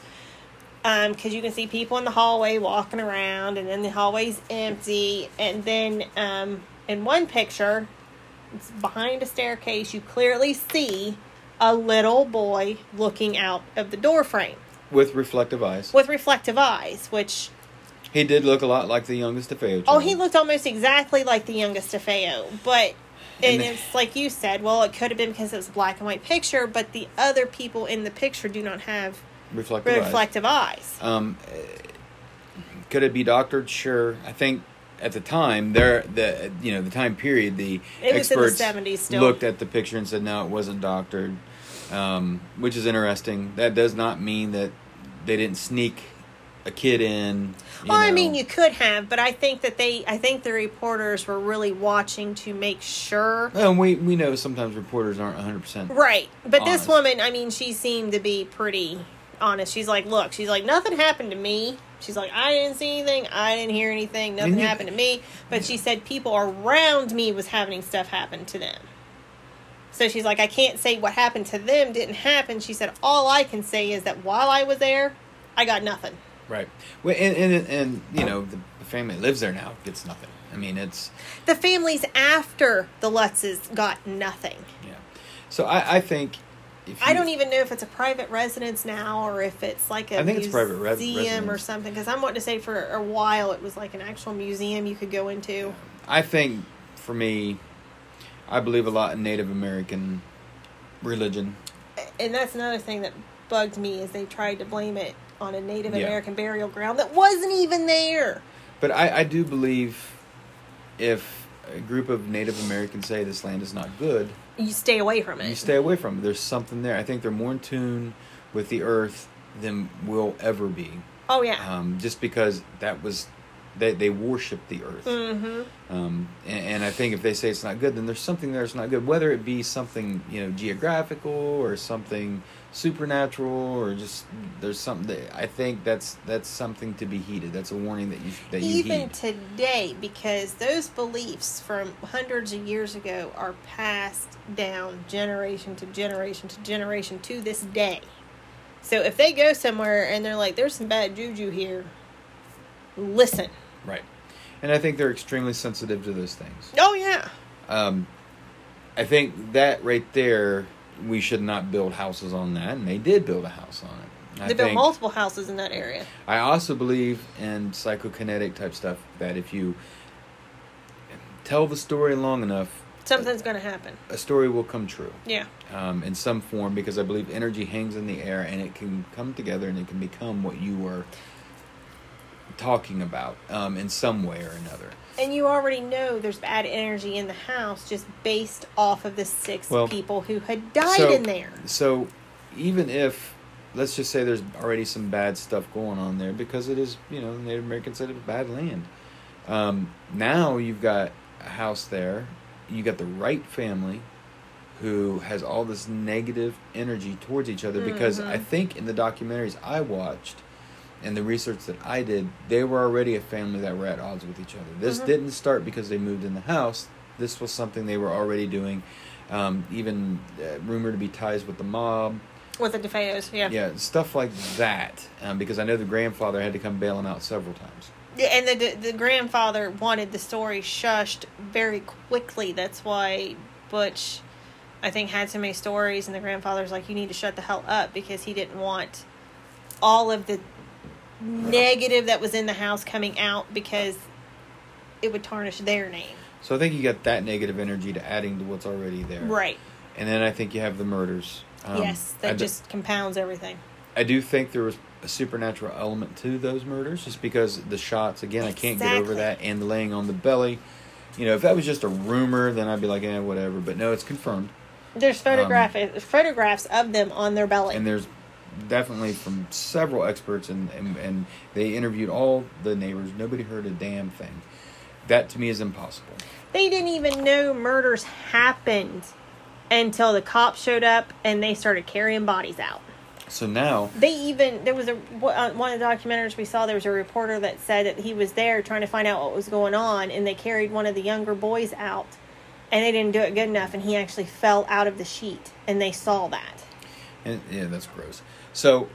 Um, because you can see people in the hallway walking around, and then the hallway's empty. And then um, in one picture, it's behind a staircase, you clearly see a little boy looking out of the door frame. With reflective eyes. With reflective eyes, which... He did look a lot like the youngest DeFeo. Oh, he looked almost exactly like the youngest DeFeo. But, and, And it's like you said, well, it could have been because it was a black and white picture, but the other people in the picture do not have reflective, reflective eyes. eyes. Um, could it be doctored? Sure. I think at the time, there, the you know the time period, the It was in the experts seventies still. looked at the picture and said, no, it wasn't doctored, um, which is interesting. That does not mean that they didn't sneak a kid in. You Well, know. I mean, you could have, but I think that they, I think the reporters were really watching to make sure. Well, we we know sometimes reporters aren't one hundred percent. Right. But honest. this woman, I mean, she seemed to be pretty honest. She's like, look, she's like, nothing happened to me. She's like, I didn't see anything. I didn't hear anything. Nothing And you- happened to me. But she said people around me was having stuff happen to them. So she's like, I can't say what happened to them didn't happen. She said, all I can say is that while I was there, I got nothing. Right. Well, and, and, and you know, the, the family that lives there now gets nothing. I mean, it's... The families after the Lutzes got nothing. Yeah. So I, I think... If I you- don't even know if it's a private residence now or if it's like a I think it's private res- museum or residence. something. Because I'm wanting to say for a while it was like an actual museum you could go into. I think, for me, I believe a lot in Native American religion. And that's another thing that bugged me is they tried to blame it on a Native Yeah. American burial ground that wasn't even there. But I, I do believe if a group of Native Americans say this land is not good, You stay away from it. you stay away from it. There's something there. I think they're more in tune with the earth than we'll ever be. Oh, yeah. Um, just because that was... They, they worship the earth. Mm-hmm. Um, and, and I think if they say it's not good, then there's something there that's not good. Whether it be something, you know, geographical or something supernatural or just there's something that I think that's that's something to be heeded. That's a warning that you that you Even heed. today, because those beliefs from hundreds of years ago are passed down generation to generation to generation to this day. So if they go somewhere and they're like, there's some bad juju here, listen. Right. And I think they're extremely sensitive to those things. Oh, yeah. Um, I think that right there, we should not build houses on that, and they did build a house on it. I They built think- multiple houses in that area. I also believe in psychokinetic type stuff, that if you tell the story long enough, Something's going to happen. a story will come true. Yeah. Um, in some form, because I believe energy hangs in the air and it can come together and it can become what you were talking about um, in some way or another. And you already know there's bad energy in the house just based off of the six Well, people who had died so- in there. So even if, let's just say there's already some bad stuff going on there, because it is, you know, Native Americans said it was bad land. Um, now you've got a house there, you got the right family who has all this negative energy towards each other, because Mhm. I think in the documentaries I watched and the research that I did, they were already a family that were at odds with each other. This Mhm. didn't start because they moved in the house. This was something they were already doing. Um, even uh, rumored to be ties with the mob. With the DeFeos, yeah. Yeah, stuff like that. Um, because I know the grandfather had to come bailing out several times. Yeah, and the the grandfather wanted the story shushed very quickly. That's why Butch, I think, had so many stories, and the grandfather's like, you need to shut the hell up, because he didn't want all of the negative that was in the house coming out, because it would tarnish their name. So I think you got that negative energy to adding to what's already there. Right. And then I think you have the murders. Um, yes, I that d- just compounds everything. I do think there was a supernatural element to those murders, just because the shots, again, I can't get over Exactly. that, and the laying on the belly. You know, if that was just a rumor, then I'd be like, eh, whatever. But no, it's confirmed. There's photograph photographs of them on their belly. And there's definitely from several experts, and, and, and they interviewed all the neighbors. Nobody heard a damn thing. That, to me, is impossible. They didn't even know murders happened until the cops showed up and they started carrying bodies out. So now, They even, there was a, uh, one of the documentaries we saw, there was a reporter that said that he was there trying to find out what was going on, and they carried one of the younger boys out, and they didn't do it good enough, and he actually fell out of the sheet, and they saw that. and, yeah, that's gross. So,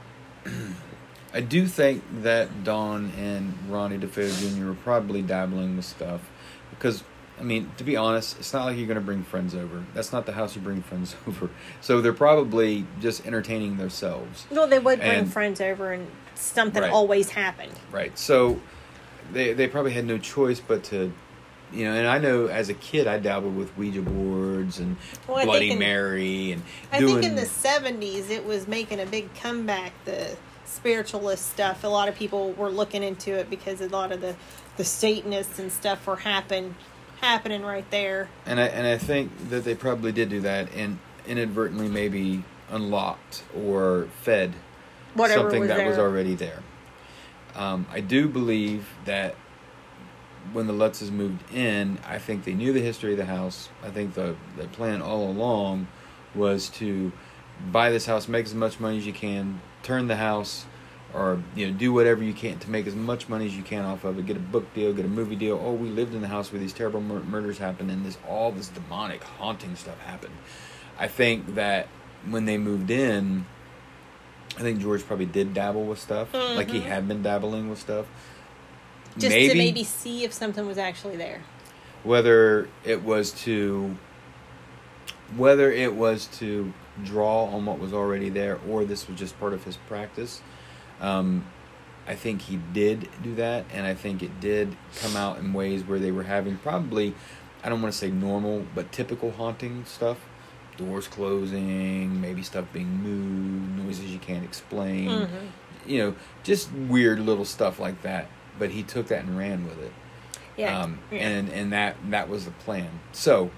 I do think that Don and Ronnie DeFeo Junior were probably dabbling with stuff, because, I mean, to be honest, it's not like you're going to bring friends over. That's not the house you bring friends over. So they're probably just entertaining themselves. Well, they would bring And- friends over, and something Right. always happened. Right. So they they probably had no choice but to, you know, and I know as a kid I dabbled with Ouija boards and Well, I Bloody think in- Mary and I doing. think in the seventies it was making a big comeback, the spiritualist stuff. A lot of people were looking into it because a lot of the, the Satanists and stuff were happen, happening right there. And I and I think that they probably did do that and inadvertently maybe unlocked or fed Whatever something was that there. was already there. Um, I do believe that when the Lutzes moved in, I think they knew the history of the house. I think the the plan all along was to buy this house, make as much money as you can, turn the house, or you know, do whatever you can to make as much money as you can off of it. Get a book deal, get a movie deal. Oh, we lived in the house where these terrible mur- murders happened, and this all this demonic haunting stuff happened. I think that when they moved in, I think George probably did dabble with stuff, Mm-hmm. like he had been dabbling with stuff. Just maybe, to maybe see if something was actually there. whether it was to whether it was to draw on what was already there, or this was just part of his practice. Um, I think he did do that, and I think it did come out in ways where they were having probably, I don't want to say normal, but typical haunting stuff. Doors closing, maybe stuff being moved, noises you can't explain. Mm-hmm. You know, just weird little stuff like that. But he took that and ran with it. Yeah. Um, yeah. and, and that that was the plan. So,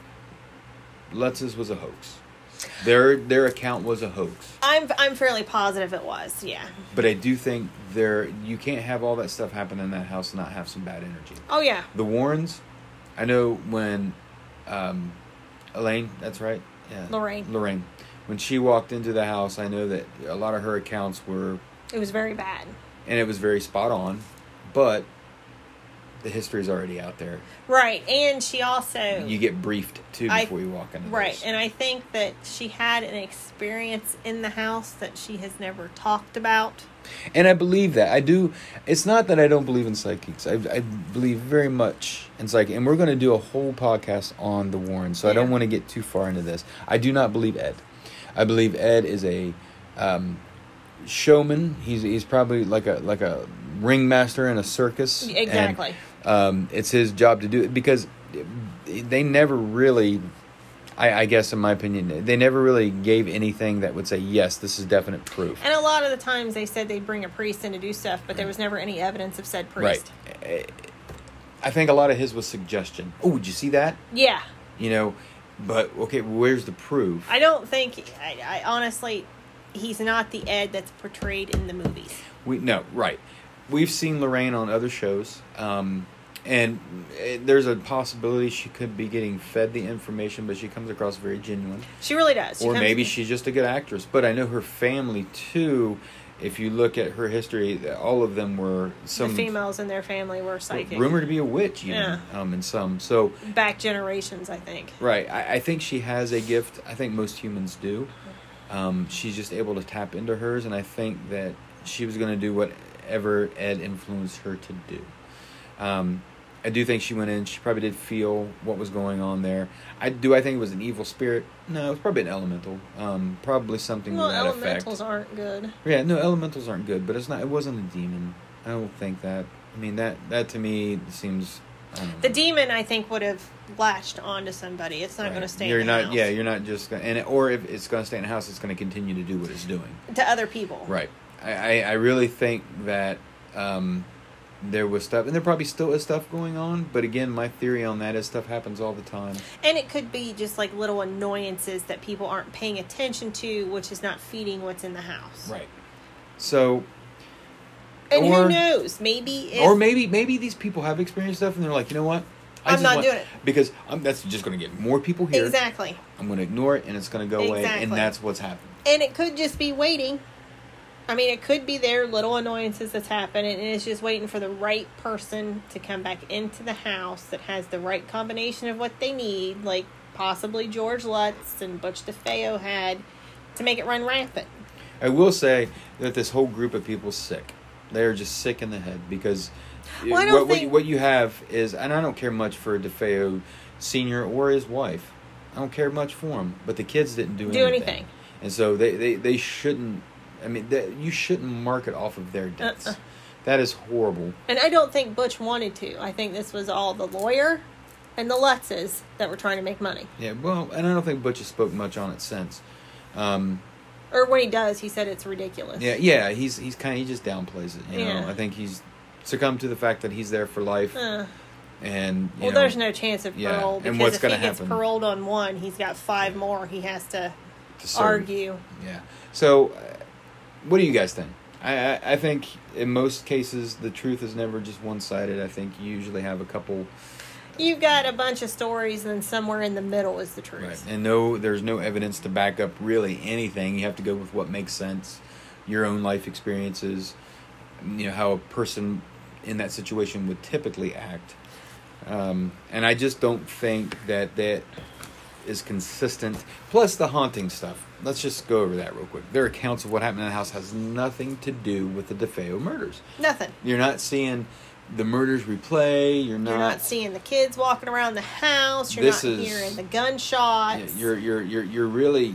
Lutz's was a hoax. Their their account was a hoax. I'm I'm fairly positive it was. Yeah. But I do think there you can't have all that stuff happen in that house and not have some bad energy. Oh yeah. The Warrens, I know when um, Elaine, that's right, yeah, Lorraine. Lorraine, when she walked into the house, I know that a lot of her accounts were, It was very bad. and it was very spot on, but the history is already out there. Right, and she also... You get briefed, too, before I, you walk into Right, this. and I think that she had an experience in the house that she has never talked about. And I believe that. I do. It's not that I don't believe in psychics. I, I believe very much in psychic. And we're going to do a whole podcast on the Warrens, so yeah. I don't want to get too far into this. I do not believe Ed. I believe Ed is a um, showman. He's he's probably like a like a ringmaster in a circus. Exactly. And, um, it's his job to do it because they never really... I, I guess, in my opinion, they never really gave anything that would say, yes, this is definite proof. And a lot of the times they said they'd bring a priest in to do stuff, but there was never any evidence of said priest. Right. I think a lot of his was suggestion. Oh, did you see that? Yeah. You know, but, okay, where's the proof? I don't think, I, I honestly, he's not the Ed that's portrayed in the movies. We No, right. We've seen Lorraine on other shows, um... And there's a possibility she could be getting fed the information, but she comes across very genuine. She really does. She or comes maybe to... she's just a good actress. But I know her family, too. If you look at her history, all of them were... some The females in their family were psychic. Rumored to be a witch, even, yeah. um, in some. So back generations, I think. Right. I, I think she has a gift. I think most humans do. Um, she's just able to tap into hers, and I think that she was going to do whatever Ed influenced her to do. Um... I do think she went in. She probably did feel what was going on there. I do. I think it was an evil spirit. No, it was probably an elemental. Um, probably something well, to that effect. Well, elementals aren't good. Yeah, no, elementals aren't good. But it's not. It wasn't a demon. I don't think that. I mean, that that to me seems. I don't know. The demon, I think, would have latched onto somebody. It's not right. going to stay. You're in the not. house. Yeah, you're not just. Gonna, and or if it's going to stay in the house, it's going to continue to do what it's doing to other people. Right. I I, I really think that. Um, There was stuff, and there probably still is stuff going on. But again, my theory on that is stuff happens all the time. And it could be just like little annoyances that people aren't paying attention to, which is not feeding what's in the house. Right. So. And or, who knows? Maybe. If, or maybe maybe these people have experienced stuff, and they're like, you know what? I I'm just not want, doing it because I'm, that's just going to get more people here. Exactly. I'm going to ignore it, and it's going to go exactly. away, and that's what's happened. And it could just be waiting. I mean, it could be their little annoyances that's happened, and it's just waiting for the right person to come back into the house that has the right combination of what they need, like possibly George Lutz and Butch DeFeo had, to make it run rampant. I will say that this whole group of people is sick. They're just sick in the head because well, I don't what, think... what, you, what you have is, and I don't care much for DeFeo Senior or his wife. I don't care much for him, but the kids didn't do, do anything. anything. And so they, they, they shouldn't... I mean, that, you shouldn't mark it off of their deaths. Uh-uh. That is horrible. And I don't think Butch wanted to. I think this was all the lawyer and the Lutzes that were trying to make money. Yeah, well, and I don't think Butch has spoke much on it since. Um, or when he does, he said it's ridiculous. Yeah, yeah, he's he's kind of, he just downplays it. You yeah. know, I think he's succumbed to the fact that he's there for life. Uh, and you well, know, there's no chance of yeah. parole because and what's if he gonna gets happen? paroled on one, he's got five more he has to, to argue. Yeah. So. Uh, What do you guys think? I, I, I think in most cases the truth is never just one-sided. I think you usually have a couple... You've got a bunch of stories and then somewhere in the middle is the truth. Right. And no, there's no evidence to back up really anything. You have to go with what makes sense, your own life experiences, you know, how a person in that situation would typically act. Um, and I just don't think that that is consistent. Plus the haunting stuff. Let's just go over that real quick. Their accounts of what happened in the house has nothing to do with the DeFeo murders. Nothing. You're not seeing the murders replay. You're not. You're not seeing the kids walking around the house. You're this not is, hearing the gunshots. You're you're you're you're really,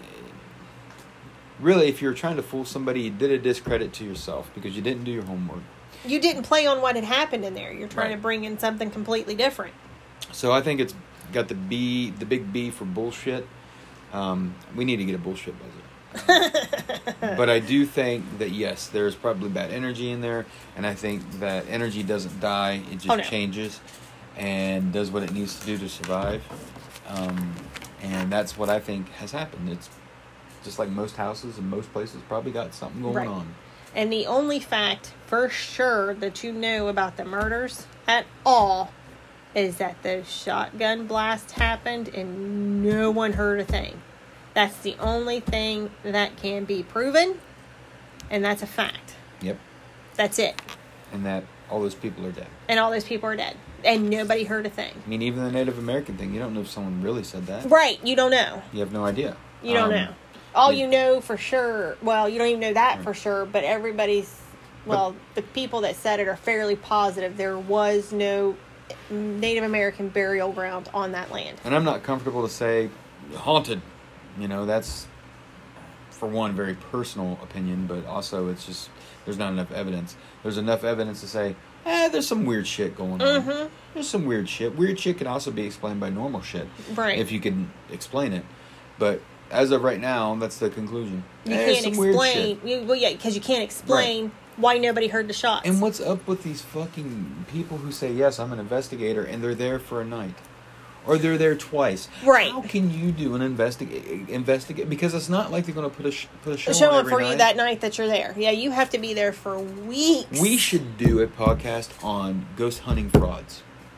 really. If you're trying to fool somebody, you did a discredit to yourself because you didn't do your homework. You didn't play on what had happened in there. You're trying right. to bring in something completely different. So I think it's got the B, the big B for bullshit. Um, we need to get a bullshit buzzer. But I do think that, yes, there's probably bad energy in there. And I think that energy doesn't die. It just oh, no. changes and does what it needs to do to survive. Um, and that's what I think has happened. It's just like most houses and most places probably got something going right. on. And the only fact for sure that you know about the murders at all is that the shotgun blast happened and no one heard a thing. That's the only thing that can be proven, and that's a fact. Yep. That's it. And that all those people are dead. And all those people are dead. And nobody heard a thing. I mean, even the Native American thing, you don't know if someone really said that. Right. You don't know. You have no idea. You don't um, know. All yeah. you know for sure, well, you don't even know that Right. for sure, but everybody's, well, but, the people that said it are fairly positive there was no Native American burial ground on that land. And I'm not comfortable to say haunted. You know, that's, for one, very personal opinion, but also it's just, there's not enough evidence. There's enough evidence to say, eh, there's some weird shit going on. Mm-hmm. There's some weird shit. Weird shit can also be explained by normal shit. Right. If you can explain it. But as of right now, that's the conclusion. You Eh, can't some weird explain, shit. you, well, yeah, because you can't explain why nobody heard the shots. And what's up with these fucking people who say, yes, I'm an investigator, and they're there for a night? Or they're there twice. Right. How can you do an investigate? Investigate because it's not like they're going to put a sh- put a show, show on on every for night. you that night that you're there. Yeah, you have to be there for weeks. We should do a podcast on ghost hunting frauds.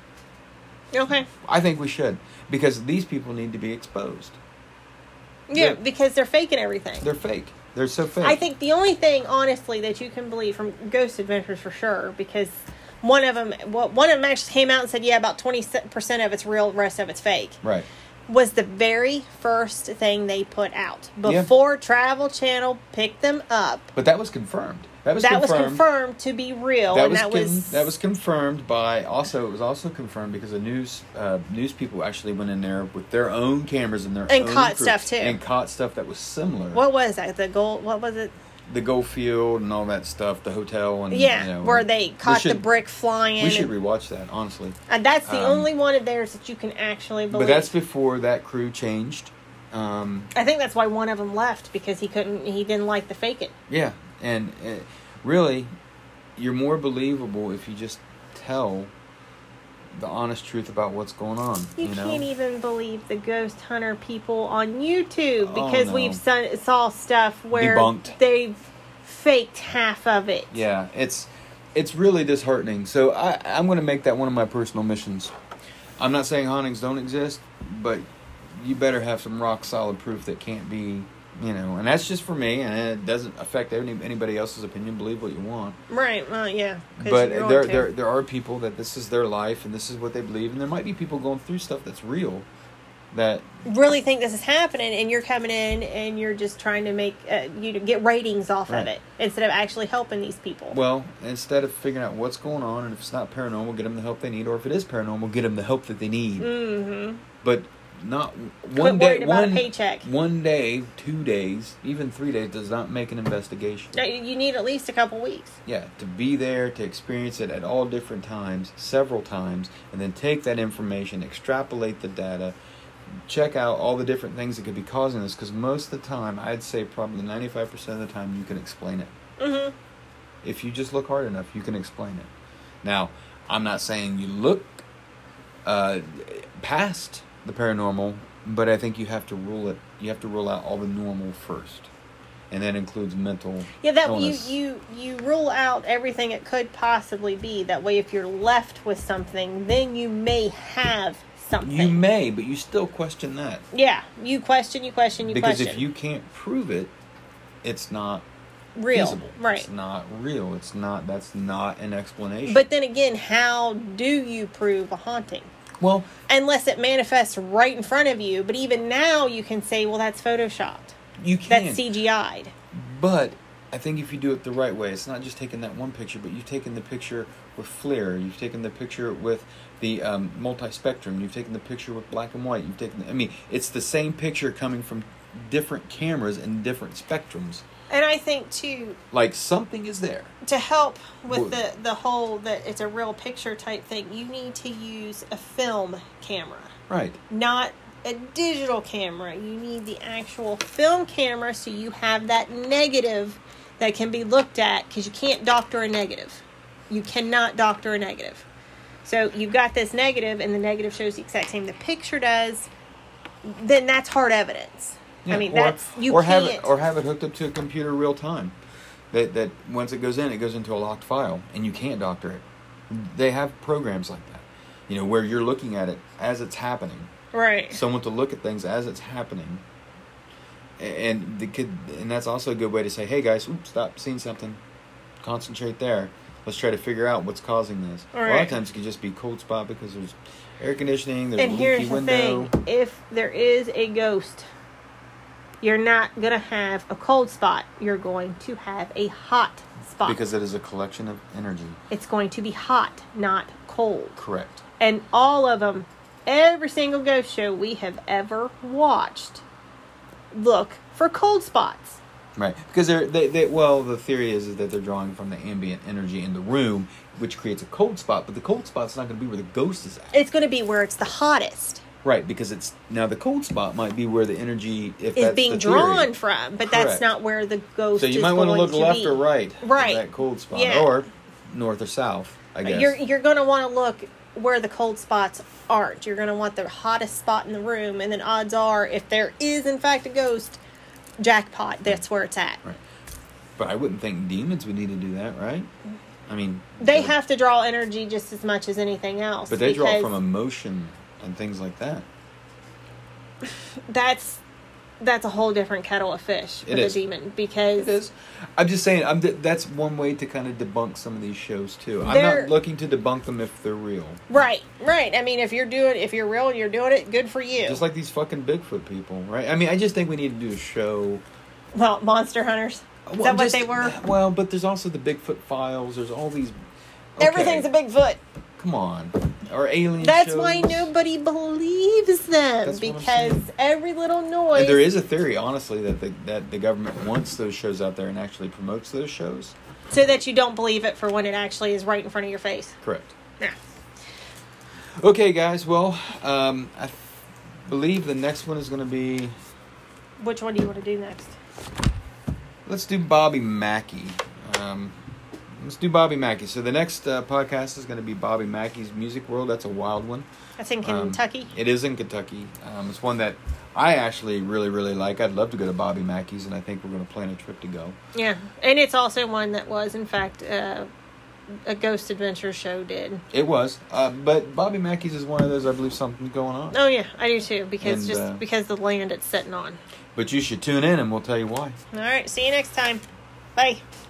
Okay. I think we should because these people need to be exposed. Yeah, They're- because they're faking everything. They're fake. They're so fake. I think the only thing, honestly, that you can believe from Ghost Adventures for sure, because one of them, well, one of them actually came out and said, yeah, about twenty percent of it's real, the rest of it's fake. Right. Was the very first thing they put out Yeah. before Travel Channel picked them up. But that was confirmed. That was that confirmed. was confirmed to be real, That and was that con- was that was confirmed by also it was also confirmed because the news uh, news people actually went in there with their own cameras and their And own caught crew, stuff, too. and caught stuff that was similar. what was that? The gold? What was it? The Gold Field and all that stuff, the hotel and Yeah, you know, where and they we caught the should- brick flying. We should and, rewatch that honestly. and that's the um, only one of theirs that you can actually believe. But that's before that crew changed. Um, I think that's why one of them left, because he couldn't. He didn't like the fake it. yeah, and uh, really, you're more believable if you just tell the honest truth about what's going on. You, You, know, can't even believe the ghost hunter people on YouTube, Oh, because no. we've son- saw stuff where Debunked. they've faked half of it. Yeah, it's it's really disheartening. So I, I'm going to make that one of my personal missions. I'm not saying hauntings don't exist, but you better have some rock solid proof that can't be, you know. And that's just for me, and it doesn't affect any, anybody else's opinion. Believe what you want. Right. Well, yeah. 'cause But you're there going to. there there are people that this is their life and this is what they believe, and there might be people going through stuff that's real. That really think this is happening, and you're coming in and you're just trying to make uh, you to get ratings off Right. of it instead of actually helping these people. well, instead of figuring out what's going on, and if it's not paranormal, get them the help they need, or if it is paranormal, get them the help that they need. Mm-hmm. But not Quit one day, worried about a one paycheck. one day, two days, even three days does not make an investigation. No, you you need at least a couple weeks. Yeah, to be there, to experience it at all different times, several times, and then take that information, extrapolate the data, check out all the different things that could be causing this, because most of the time, I'd say probably ninety-five percent of the time, you can explain it. Mm-hmm. If you just look hard enough, you can explain it. Now, I'm not saying you look uh, past the paranormal, but I think you have to rule it. You have to rule out all the normal first, and that includes mental Yeah, that illness. you you you rule out everything it could possibly be. That way, if you're left with something, then you may have something. You may, but you still question that. Yeah, you question, you question, you Because question. if you can't prove it, it's not real, feasible. right? It's not real. It's not. That's not an explanation. But then again, how do you prove a haunting? well, Unless it manifests right in front of you. But even now, you can say, "Well, that's photoshopped. you can. That's C G I'd." But I think if you do it the right way, it's not just taking that one picture, but you've taken the picture with FLIR. You've taken the picture with the um, multi-spectrum. You've taken the picture with black and white. You've taken. The, I mean, it's the same picture coming from different cameras and different spectrums. And I think too, Like something is there. to help with Well- the the whole that it's a real picture type thing, you need to use a film camera, Right. not a digital camera. You need the actual film camera, so you have that negative that can be looked at, because you can't doctor a negative. You cannot doctor a negative. So you've got this negative, and the negative shows the exact same the picture does. Then that's hard evidence. I Yeah, mean, or, that's you or can't. have it or have it hooked up to a computer real time. That that once it goes in, it goes into a locked file, and you can't doctor it. They have programs like that, you know, where you're looking at it as it's happening. right. Someone to look at things as it's happening, A- and the kid, and that's also a good way to say, "Hey guys, oops, stop, seeing something, concentrate there." let's try to figure out what's causing this. All A right. lot of times it could just be cold spot because there's air conditioning, there's And a leaky here's the window. thing. If there is a ghost, you're not going to have a cold spot. You're going to have a hot spot. Because it is a collection of energy. It's going to be hot, not cold. Correct. And all of them, every single ghost show we have ever watched, look for cold spots. Right. Because they're, they, they, well, the theory is, is that they're drawing from the ambient energy in the room, which creates a cold spot. But the cold spot's not going to be where the ghost is at. It's going to be where it's the hottest. Right, because it's now the cold spot might be where the energy if Is that's being the theory. drawn from, but that's Correct. not where the ghost So you is might want to going look left be. or right, Right. of that cold spot, Yeah. or north or south. I guess You're you're going to want to look where the cold spots aren't. You're going to want the hottest spot in the room, and then odds are, if there is in fact a ghost, jackpot. That's where it's at. Right. But I wouldn't think demons would need to do that, right? I mean, They the- have to draw energy just as much as anything else. but they draw because from emotion and things like that. That's that's a whole different kettle of fish for It the is. demon because It is. I'm just saying. I'm. That's one way to kind of debunk some of these shows too. I'm They're- not looking to debunk them if they're real. right, right. I mean, if you're doing, if you're real and you're doing it, good for you. Just like these fucking Bigfoot people, right? I mean, I just think we need to do a show. well, monster hunters. Is Well, that what just- they were? Well, but there's also the Bigfoot files. There's all these. Okay, Everything's a Bigfoot. Come on, or alien. That's shows. why nobody believes them That's what I'm because saying. every little noise. And there is a theory, honestly, that the, that the government wants those shows out there and actually promotes those shows. so that you don't believe it for when it actually is right in front of your face. Correct. Yeah. Okay, guys. Well, um, I believe the next one is going to be. Which one do you want to do next? Let's do Bobby Mackey. Um, let's do Bobby Mackey. So the next uh, podcast is going to be Bobby Mackey's Music World. That's a wild one. That's in Um, Kentucky. It is in Kentucky. Um, it's one that I actually really, really like. I'd love to go to Bobby Mackey's, and I think we're going to plan a trip to go. Yeah, and it's also one that was, in fact, uh, a Ghost Adventure show did. It was. Uh, but Bobby Mackey's is one of those, I believe, something's going on. Oh yeah, I do too. Because And, just uh, because the land it's sitting on. But you should tune in, and we'll tell you why. All right, see you next time. Bye.